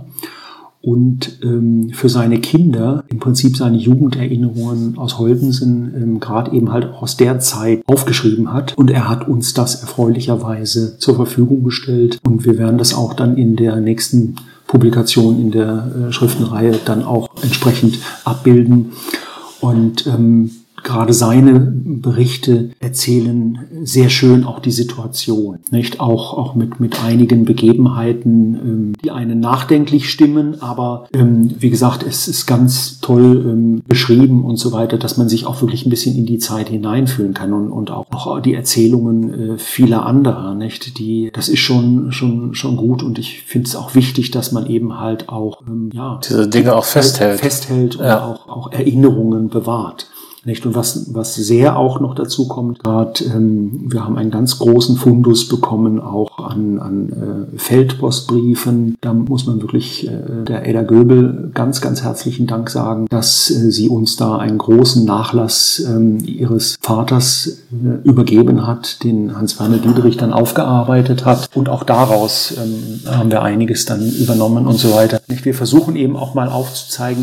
Und ähm, für seine Kinder im Prinzip seine Jugenderinnerungen aus Holtensen ähm, gerade eben halt auch aus der Zeit aufgeschrieben hat. Und er hat uns das erfreulicherweise zur Verfügung gestellt. Und wir werden das auch dann in der nächsten Publikation in der äh, Schriftenreihe dann auch entsprechend abbilden. Und ähm, gerade seine Berichte erzählen sehr schön auch die Situation, nicht? Auch, auch mit, mit einigen Begebenheiten, ähm, die einen nachdenklich stimmen, aber ähm, wie gesagt, es ist ganz toll ähm, beschrieben und so weiter, dass man sich auch wirklich ein bisschen in die Zeit hineinfühlen kann und, und auch, auch die Erzählungen äh, vieler anderer, nicht? Die, das ist schon, schon, schon gut und ich finde es auch wichtig, dass man eben halt auch, ähm, ja, diese Dinge auch festhält. Festhält und ja. auch, auch Erinnerungen bewahrt. Nicht? Und was, was sehr auch noch dazu kommt, gerade ähm, wir haben einen ganz großen Fundus bekommen, auch an, an äh, Feldpostbriefen. Da muss man wirklich äh, der Ada Göbel ganz, ganz herzlichen Dank sagen, dass äh, sie uns da einen großen Nachlass ähm, ihres Vaters äh, übergeben hat, den Hans-Werner Dietrich dann aufgearbeitet hat. Und auch daraus ähm, haben wir einiges dann übernommen und so weiter. Nicht? Wir versuchen eben auch mal aufzuzeigen,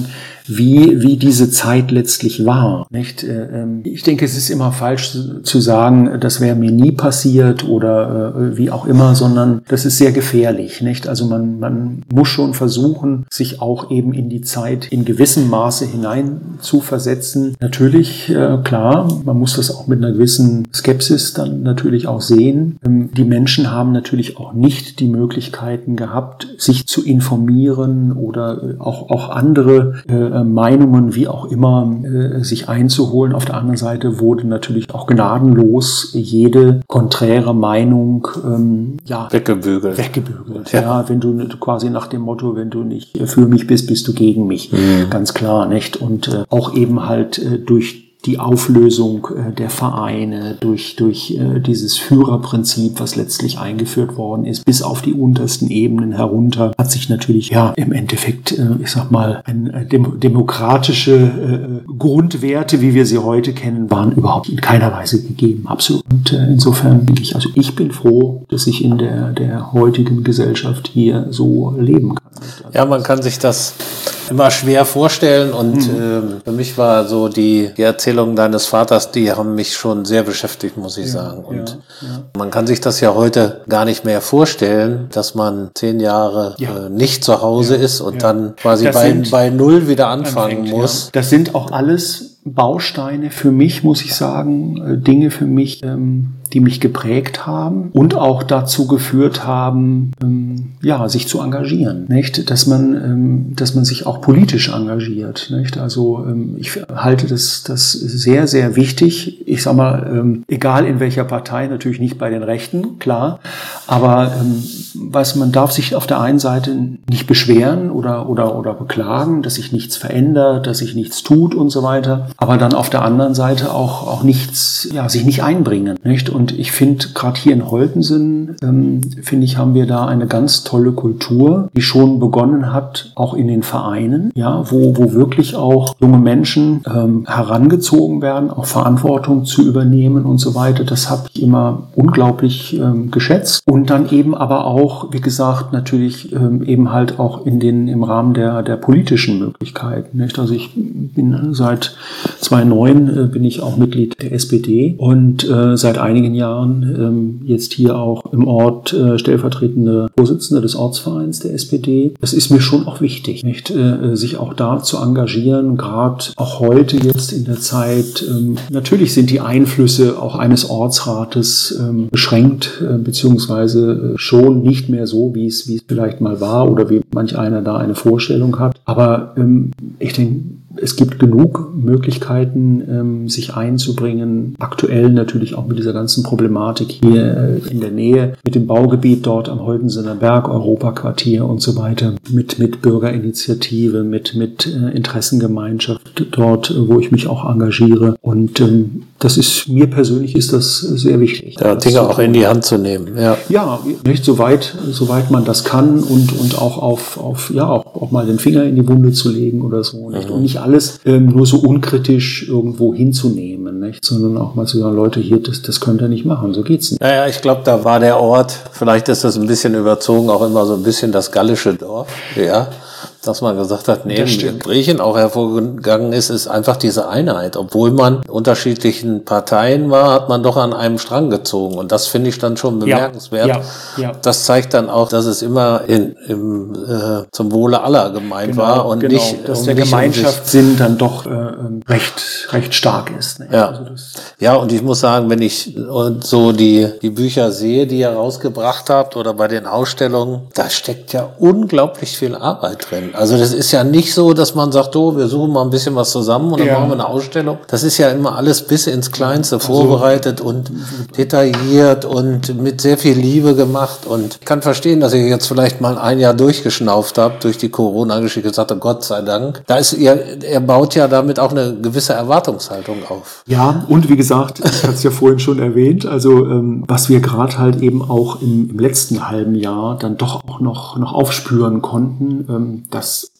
wie, wie diese Zeit letztlich war. Nicht? Ich denke, es ist immer falsch zu sagen, das wäre mir nie passiert oder wie auch immer, sondern das ist sehr gefährlich. Nicht? Also man, man muss schon versuchen, sich auch eben in die Zeit in gewissem Maße hinein zu versetzen. Natürlich, äh, klar, man muss das auch mit einer gewissen Skepsis dann natürlich auch sehen. Ähm, die Menschen haben natürlich auch nicht die Möglichkeiten gehabt, sich zu informieren oder äh, auch, auch andere äh, Meinungen, wie auch immer, äh, sich einzuholen. Auf der anderen Seite wurde natürlich auch gnadenlos jede konträre Meinung ähm, ja, weggebügelt. Weggebügelt, ja. ja. Wenn du quasi nach dem Motto, wenn du nicht für mich bist, bist du gegen mich. Mhm. Ganz klar, nicht? Und äh, auch eben halt äh, durch die Auflösung äh, der Vereine, durch, durch äh, dieses Führerprinzip, was letztlich eingeführt worden ist, bis auf die untersten Ebenen herunter, hat sich natürlich, ja, im Endeffekt, äh, ich sag mal, ein, äh, dem, demokratische äh, Grundwerte, wie wir sie heute kennen, waren überhaupt in keiner Weise gegeben. Absolut. Und äh, insofern denke ich, also ich bin froh, dass ich in der, der heutigen Gesellschaft hier so leben kann. Ja, man kann sich das immer schwer vorstellen und mhm. äh, für mich war so die, die Erzählungen deines Vaters, die haben mich schon sehr beschäftigt, muss ich ja, sagen. Und ja, ja. man kann sich das ja heute gar nicht mehr vorstellen, dass man zehn Jahre ja. äh, nicht zu Hause ja, ist und ja. dann quasi bei, sind, bei Null wieder anfangen anfängt, muss. Ja. Das sind auch alles Bausteine für mich, muss ich sagen, Dinge für mich, ähm, die mich geprägt haben und auch dazu geführt haben, ähm, ja, sich zu engagieren, nicht? Dass man, ähm, dass man sich auch politisch engagiert, nicht? Also ähm, ich halte das, das sehr, sehr wichtig. Ich sag mal, ähm, egal in welcher Partei, natürlich nicht bei den Rechten, klar, aber ähm, was man darf sich auf der einen Seite nicht beschweren oder oder oder beklagen, dass sich nichts verändert, dass sich nichts tut und so weiter, aber dann auf der anderen Seite auch auch nichts, ja, sich nicht einbringen, nicht? Und ich finde, gerade hier in Holtensen, ähm, finde ich, haben wir da eine ganz tolle Kultur, die schon begonnen hat, auch in den Vereinen, ja, wo, wo wirklich auch junge Menschen ähm, herangezogen werden, auch Verantwortung zu übernehmen und so weiter. Das habe ich immer unglaublich ähm, geschätzt. Und dann eben aber auch, wie gesagt, natürlich ähm, eben halt auch in den, im Rahmen der, der politischen Möglichkeiten, nicht? Also ich bin seit zweitausendneun äh, bin ich auch Mitglied der S P D und äh, seit einigen Jahren ähm, jetzt hier auch im Ort äh, stellvertretende Vorsitzende des Ortsvereins der S P D. Das ist mir schon auch wichtig, nicht, äh, sich auch da zu engagieren, gerade auch heute jetzt in der Zeit. Ähm, natürlich sind die Einflüsse auch eines Ortsrates ähm, beschränkt, äh, beziehungsweise äh, schon nicht mehr so, wie es wie es vielleicht mal war oder wie manch einer da eine Vorstellung hat. Aber ähm, ich denke, es gibt genug Möglichkeiten, ähm, sich einzubringen. Aktuell natürlich auch mit dieser ganzen Problematik hier äh, in der Nähe, mit dem Baugebiet dort am Holtensener Berg, Europaquartier und so weiter, mit, mit Bürgerinitiative, mit, mit äh, Interessengemeinschaft dort, wo ich mich auch engagiere. Und ähm, das ist, mir persönlich ist das sehr wichtig. Ja, Dinge auch in die Hand zu nehmen. Ja, ja, nicht soweit, soweit man das kann und, und auch auf, auf, ja, auch, auch mal den Finger in die Wunde zu legen oder so, nicht? Mhm. Und nicht alles ähm, nur so unkritisch irgendwo hinzunehmen, nicht? Sondern auch mal zu sagen, Leute, hier, das, das könnt ihr nicht machen, so geht's nicht. Naja, ich glaube, da war der Ort, vielleicht ist das ein bisschen überzogen, auch immer so ein bisschen das gallische Dorf, ja. Dass man gesagt hat, neben Gesprächen auch hervorgegangen ist, ist einfach diese Einheit. Obwohl man unterschiedlichen Parteien war, hat man doch an einem Strang gezogen. Und das finde ich dann schon bemerkenswert. Ja, ja, ja. Das zeigt dann auch, dass es immer in, im, äh, zum Wohle aller gemeint genau, war und genau. nicht, dass um der Gemeinschaftssinn dann doch äh, recht, recht stark ist. Ne? Ja. Also das ja, und ich muss sagen, wenn ich so die, die Bücher sehe, die ihr rausgebracht habt oder bei den Ausstellungen, da steckt ja unglaublich viel Arbeit drin. Also das ist ja nicht so, dass man sagt, oh, wir suchen mal ein bisschen was zusammen und dann ja. machen wir eine Ausstellung. Das ist ja immer alles bis ins Kleinste also, vorbereitet und detailliert und mit sehr viel Liebe gemacht. Und ich kann verstehen, dass ihr jetzt vielleicht mal ein Jahr durchgeschnauft habt durch die Corona-Geschichte, gesagt habt, Gott sei Dank. Da ist ihr, er baut ja damit auch eine gewisse Erwartungshaltung auf. Ja, und wie gesagt, ich hatte es ja vorhin schon erwähnt, also ähm, was wir gerade halt eben auch im, im letzten halben Jahr dann doch auch noch, noch aufspüren konnten, ähm, dass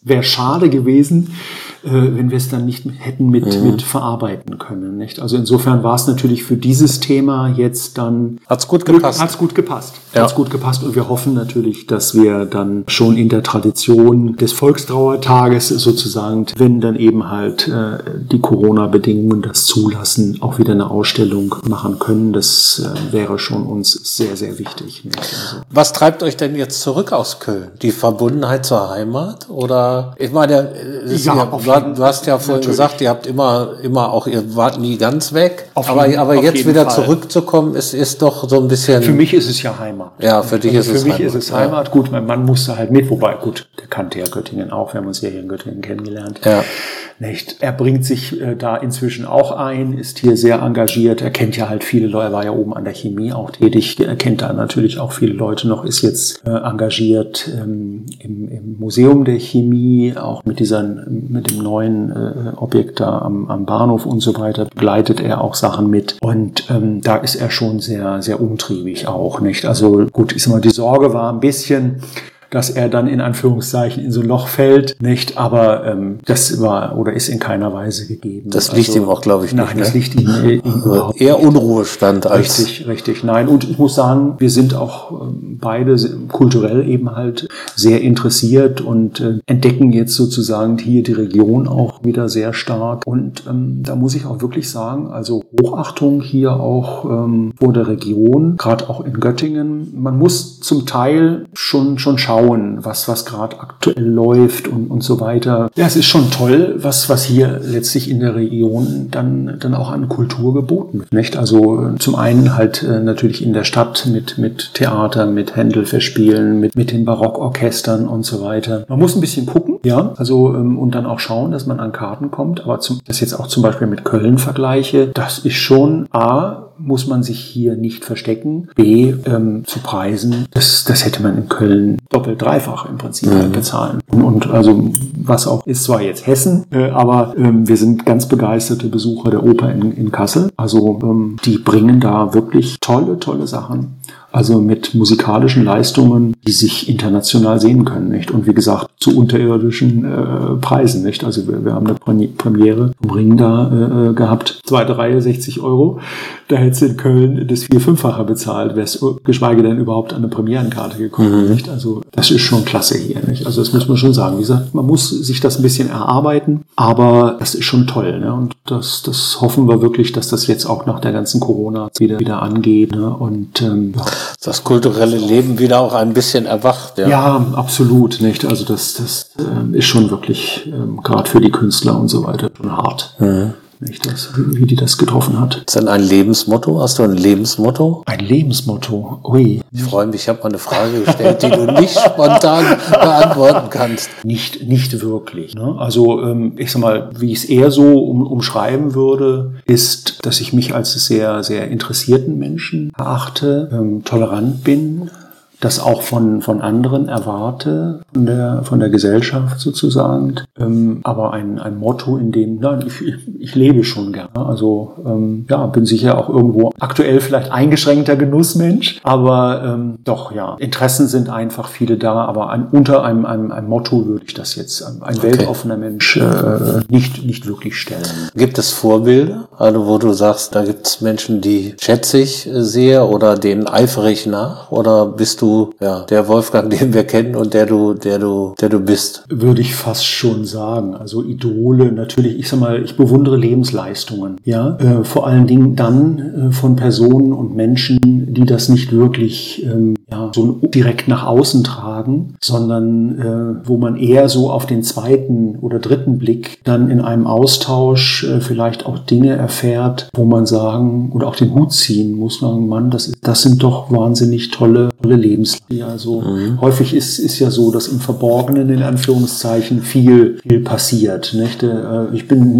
wäre schade gewesen, wenn wir es dann nicht hätten mit, mhm. mit verarbeiten können, nicht? Also insofern war es natürlich für dieses Thema jetzt dann... Hat's gut gepasst. Hat's gut gepasst. Ja. Hat's gut gepasst und wir hoffen natürlich, dass wir dann schon in der Tradition des Volkstrauertages sozusagen, wenn dann eben halt äh, die Corona-Bedingungen das zulassen, auch wieder eine Ausstellung machen können. Das äh, wäre schon uns sehr, sehr wichtig. Nicht? Also, was treibt euch denn jetzt zurück aus Köln? Die Verbundenheit zur Heimat? Oder, ich meine, ist ja, ja, du hast ja vorhin natürlich gesagt, ihr habt immer, immer auch, ihr wart nie ganz weg. Auf aber jeden, aber jetzt wieder Fall. zurückzukommen, ist, ist doch so ein bisschen... Für mich ist es ja Heimat. Ja, für dich also ist für es Heimat. Für mich ist es Heimat. Ja. Gut, mein Mann musste halt mit, wobei, gut, der kannte ja Göttingen auch. Wir haben uns ja hier in Göttingen kennengelernt. Ja. Nicht? Er bringt sich äh, da inzwischen auch ein, ist hier sehr engagiert. Er kennt ja halt viele Leute, er war ja oben an der Chemie auch tätig. Er kennt da natürlich auch viele Leute noch, ist jetzt äh, engagiert ähm, im, im Museum der Chemie, auch mit dieser, mit dem neuen äh, Objekt da am, am Bahnhof und so weiter, begleitet er auch Sachen mit. Und ähm, da ist er schon sehr, sehr umtriebig auch, nicht? Also gut, ist immer die Sorge war ein bisschen, dass er dann in Anführungszeichen in so ein Loch fällt, nicht? Aber ähm, das war oder ist in keiner Weise gegeben. Das liegt also, ihm auch, glaube ich, nicht. Nein, das ne? liegt ihm, ihm überhaupt eher Unruhestand als... Richtig, richtig, nein. Und ich muss sagen, wir sind auch ähm, beide kulturell eben halt sehr interessiert und äh, entdecken jetzt sozusagen hier die Region auch wieder sehr stark. Und ähm, da muss ich auch wirklich sagen, also Hochachtung hier auch ähm, vor der Region, gerade auch in Göttingen. Man muss zum Teil schon schon schauen, was was gerade aktuell läuft und und so weiter. Ja, es ist schon toll, was was hier letztlich in der Region dann dann auch an Kultur geboten wird, nicht? Also zum einen halt äh, natürlich in der Stadt mit mit Theater, mit Händel-Festspielen, mit mit den Barockorchestern und so weiter. Man muss ein bisschen gucken, ja, also ähm, und dann auch schauen, dass man an Karten kommt. Aber zum, das jetzt auch zum Beispiel mit Köln vergleiche, das ist schon A, muss man sich hier nicht verstecken. B, ähm, zu Preisen, das, das hätte man in Köln doppelt, dreifach im Prinzip mhm. bezahlen. Und, und also was auch ist zwar jetzt Hessen, äh, aber ähm, wir sind ganz begeisterte Besucher der Oper in, in Kassel. Also ähm, die bringen da wirklich tolle, tolle Sachen. Also mit musikalischen Leistungen, die sich international sehen können, nicht? Und wie gesagt, zu unterirdischen äh, Preisen, nicht? Also wir, wir haben eine Premiere vom Ring da äh, gehabt, zweite Reihe sechzig Euro. Da hättest du in Köln das vier-, fünffache bezahlt, wärst geschweige denn überhaupt an eine Premierenkarte gekommen, mhm. nicht? Also das ist schon klasse hier, nicht? Also das muss man schon sagen. Wie gesagt, man muss sich das ein bisschen erarbeiten, aber das ist schon toll, ne? Und das, das hoffen wir wirklich, dass das jetzt auch nach der ganzen Corona wieder, wieder angeht, ne? Und ähm, ja. Das kulturelle Leben wieder auch ein bisschen erwacht. Ja, ja absolut, nicht? Also das, das ähm, ist schon wirklich ähm, gerade für die Künstler und so weiter schon hart. Mhm. Nicht das, wie die das getroffen hat. Ist denn ein Lebensmotto? Hast du ein Lebensmotto? Ein Lebensmotto? Ui. Ich freue mich, ich habe mal eine Frage gestellt, die du nicht spontan beantworten kannst. Nicht, nicht wirklich. Ne? Also ähm, ich sag mal, wie ich es eher so um, umschreiben würde, ist, dass ich mich als sehr, sehr interessierten Menschen erachte, ähm, tolerant bin, das auch von, von anderen erwarte, von der, von der Gesellschaft sozusagen. Ähm, aber ein, ein Motto, in dem, nein, ich, ich lebe schon gerne. Also, ähm, ja, bin sicher auch irgendwo aktuell vielleicht eingeschränkter Genussmensch, aber ähm, doch, ja, Interessen sind einfach viele da, aber ein, unter einem, einem, einem Motto würde ich das jetzt, ein, ein okay. weltoffener Mensch, äh, nicht, nicht wirklich stellen. Gibt es Vorbilder, also wo du sagst, da gibt es Menschen, die schätze ich sehr oder denen eifere ich nach, oder bist du ja der Wolfgang, den wir kennen und der du, der du, der du bist? Würde ich fast schon sagen. Also Idole, natürlich, ich sag mal, ich bewundere Lebensleistungen. Ja, äh, vor allen Dingen dann äh, von Personen und Menschen, die das nicht wirklich ähm, ja, so direkt nach außen tragen, sondern äh, wo man eher so auf den zweiten oder dritten Blick dann in einem Austausch äh, vielleicht auch Dinge erfährt, wo man sagen oder auch den Hut ziehen muss, sagen, Mann, das, ist, das sind doch wahnsinnig tolle, tolle Lebensleistungen. Also mhm. häufig ist ist ja so, dass im Verborgenen in Anführungszeichen viel viel passiert. Nicht? Ich bin nicht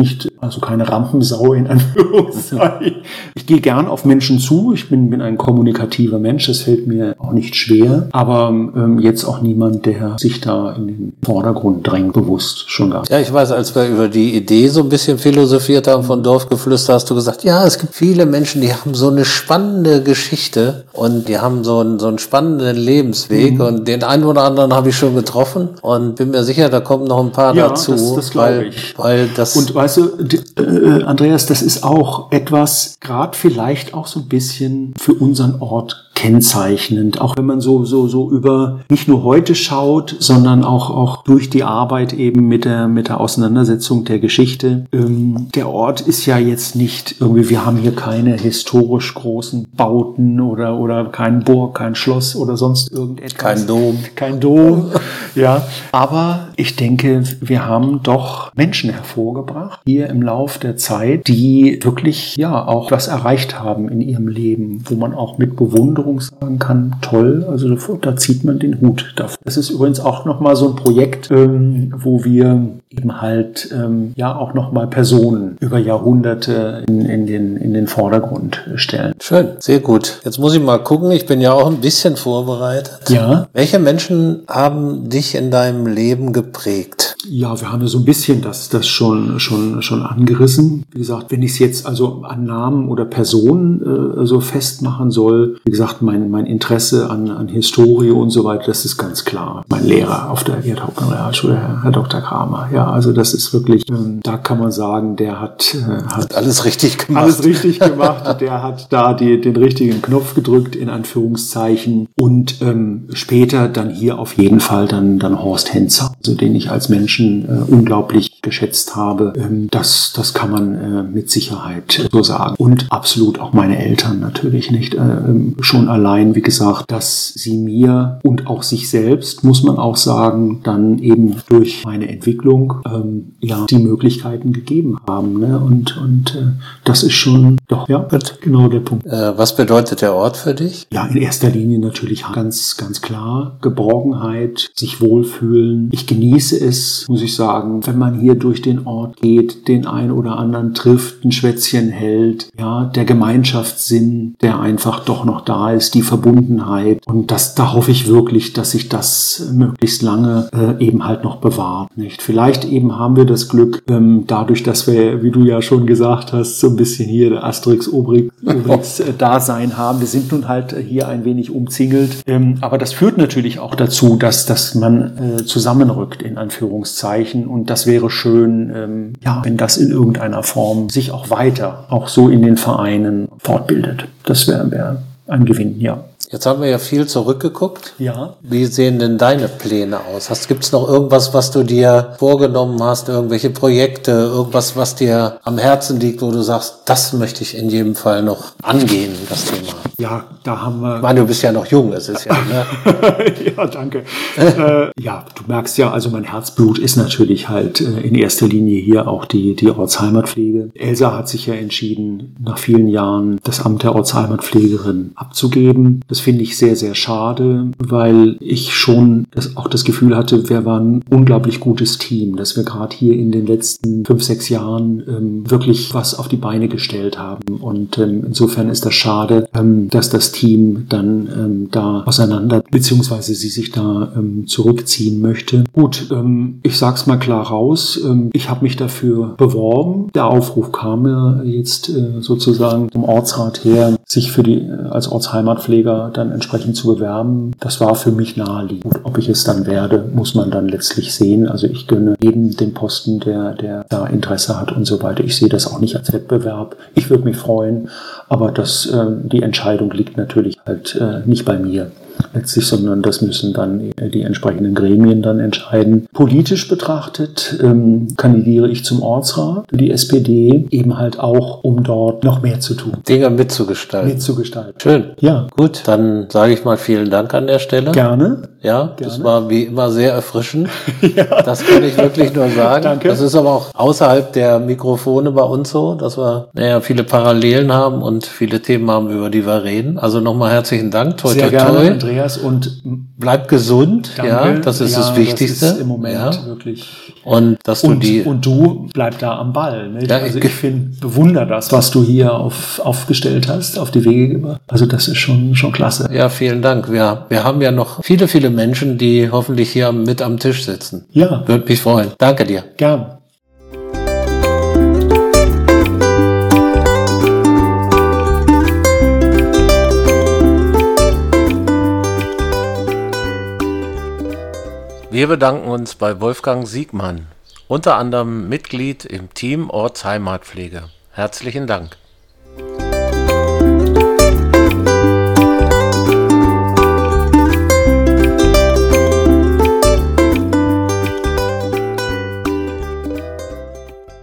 also keine Rampensau in Anführungszeichen. Ich gehe gern auf Menschen zu, ich bin, bin ein kommunikativer Mensch, das fällt mir auch nicht schwer, aber ähm, jetzt auch niemand, der sich da in den Vordergrund drängt, bewusst schon gar nicht. Ja, ich weiß, als wir über die Idee so ein bisschen philosophiert haben von Dorfgeflüster, hast du gesagt, ja, es gibt viele Menschen, die haben so eine spannende Geschichte und die haben so einen, so einen spannenden Lebensweg, mhm. und den einen oder anderen habe ich schon getroffen und bin mir sicher, da kommen noch ein paar ja, dazu. Das, das glaube ich. Weil das und weißt du, äh, Andreas, das ist auch etwas, gerade vielleicht auch so ein bisschen für unseren Ort kennzeichnend, auch wenn man so so so über nicht nur heute schaut, sondern auch auch durch die Arbeit eben mit der mit der Auseinandersetzung der Geschichte. Ähm, der Ort ist ja jetzt nicht irgendwie, wir haben hier keine historisch großen Bauten oder oder kein Burg, kein Schloss oder sonst irgendetwas. Kein Dom. Kein Dom, ja. Aber ich denke, wir haben doch Menschen hervorgebracht hier im Lauf der Zeit, die wirklich ja auch was erreicht haben in ihrem Leben, wo man auch mit Bewunderung sagen kann, toll, also da zieht man den Hut davor. Das ist übrigens auch nochmal so ein Projekt, ähm, wo wir eben halt ähm, ja auch nochmal Personen über Jahrhunderte in, in, den, in den Vordergrund stellen. Schön, sehr gut. Jetzt muss ich mal gucken, ich bin ja auch ein bisschen vorbereitet. Ja. Welche Menschen haben dich in deinem Leben geprägt? Ja, wir haben ja so ein bisschen das, das schon, schon, schon angerissen. Wie gesagt, wenn ich es jetzt also an Namen oder Personen äh, so festmachen soll, wie gesagt, mein, mein Interesse an, an Historie und so weiter, das ist ganz klar. Mein Lehrer auf der Erdhauptmann-Realschule, Herr, Herr Doktor Kramer. Ja, also das ist wirklich, ähm, da kann man sagen, der hat, äh, hat, hat alles richtig gemacht. Alles richtig gemacht. Der hat da die, den richtigen Knopf gedrückt, in Anführungszeichen. Und ähm, später dann hier auf jeden Fall dann, dann Horst Henzer, also den ich als Menschen äh, unglaublich geschätzt habe. Ähm, das, das kann man äh, mit Sicherheit so sagen. Und absolut auch meine Eltern natürlich nicht. Äh, schon allein, wie gesagt, dass sie mir und auch sich selbst, muss man auch sagen, dann eben durch meine Entwicklung ähm, ja die Möglichkeiten gegeben haben. Ne? Und, und äh, das ist schon doch ja genau der Punkt. Äh, was bedeutet der Ort für dich? Ja, in erster Linie natürlich ganz, ganz klar Geborgenheit, sich wohlfühlen. Ich genieße es, muss ich sagen, wenn man hier durch den Ort geht, den einen oder anderen trifft, ein Schwätzchen hält, ja, der Gemeinschaftssinn, der einfach doch noch da ist, die Verbundenheit. Und das, da hoffe ich wirklich, dass sich das möglichst lange äh, eben halt noch bewahrt, nicht? Vielleicht eben haben wir das Glück, ähm, dadurch, dass wir, wie du ja schon gesagt hast, so ein bisschen hier der Asterix Obelix äh, Dasein haben. Wir sind nun halt hier ein wenig umzingelt. Ähm, aber das führt natürlich auch dazu, dass, dass man äh, zusammenrückt, in Anführungszeichen. Und das wäre schön, ähm, ja, wenn das in irgendeiner Form sich auch weiter, auch so in den Vereinen fortbildet. Das wäre wär ein Gewinn, ja. Jetzt haben wir ja viel zurückgeguckt. Ja. Wie sehen denn deine Pläne aus? Gibt es noch irgendwas, was du dir vorgenommen hast, irgendwelche Projekte, irgendwas, was dir am Herzen liegt, wo du sagst, das möchte ich in jedem Fall noch angehen, das Thema? Ja, da haben wir... Ich meine, du bist ja noch jung, es ist ja, ne? Ja, danke. äh, ja, du merkst ja, also mein Herzblut ist natürlich halt äh, in erster Linie hier auch die, die Ortsheimatpflege. Elsa hat sich ja entschieden, nach vielen Jahren das Amt der Ortsheimatpflegerin abzugeben. Das finde ich sehr, sehr schade, weil ich schon das, auch das Gefühl hatte, wir waren ein unglaublich gutes Team, dass wir gerade hier in den letzten fünf, sechs Jahren ähm, wirklich was auf die Beine gestellt haben. Und ähm, insofern ist das schade, ähm, dass das Team dann ähm, da auseinander, beziehungsweise sie sich da ähm, zurückziehen möchte. Gut, ähm, ich sag's mal klar raus, ähm, ich habe mich dafür beworben. Der Aufruf kam ja jetzt äh, sozusagen vom Ortsrat her, sich für die äh, als Ortsheimatpfleger dann entsprechend zu bewerben. Das war für mich naheliegend. Ob ich es dann werde, muss man dann letztlich sehen. Also ich gönne jedem den Posten, der, der da Interesse hat und so weiter. Ich sehe das auch nicht als Wettbewerb. Ich würde mich freuen, aber das, äh, die Entscheidung liegt natürlich halt äh, nicht bei mir letztlich, sondern das müssen dann die entsprechenden Gremien dann entscheiden. Politisch betrachtet ähm, kandidiere ich zum Ortsrat für die S P D, eben halt auch, um dort noch mehr zu tun. Dinge mitzugestalten. Mitzugestalten. Schön. Ja. Gut, dann sage ich mal vielen Dank an der Stelle. Gerne. Ja, Gerne. Das war wie immer sehr erfrischend. Ja. Das kann ich wirklich nur sagen. Danke. Das ist aber auch außerhalb der Mikrofone bei uns so, dass wir naja, viele Parallelen haben und viele Themen haben, über die wir reden. Also nochmal herzlichen Dank. Toi, Sehr toi, gerne, toi. Andreas. Andreas, und bleib gesund. danke. Ja, das ist ja, das Wichtigste. Das ist im Moment ja. wirklich. Und dass du und, die und du bleib da am Ball. Ne? Ja, also ich- ich finde, bewundere das, was du hier auf, aufgestellt hast, auf die Wege gebracht. Also das ist schon, schon klasse. Ja, vielen Dank. Wir, wir haben ja noch viele, viele Menschen, die hoffentlich hier mit am Tisch sitzen. Ja, Würde mich freuen. Danke dir. gern. Wir bedanken uns bei Wolfgang Siegmann, unter anderem Mitglied im Team Ortsheimatpflege. Herzlichen Dank.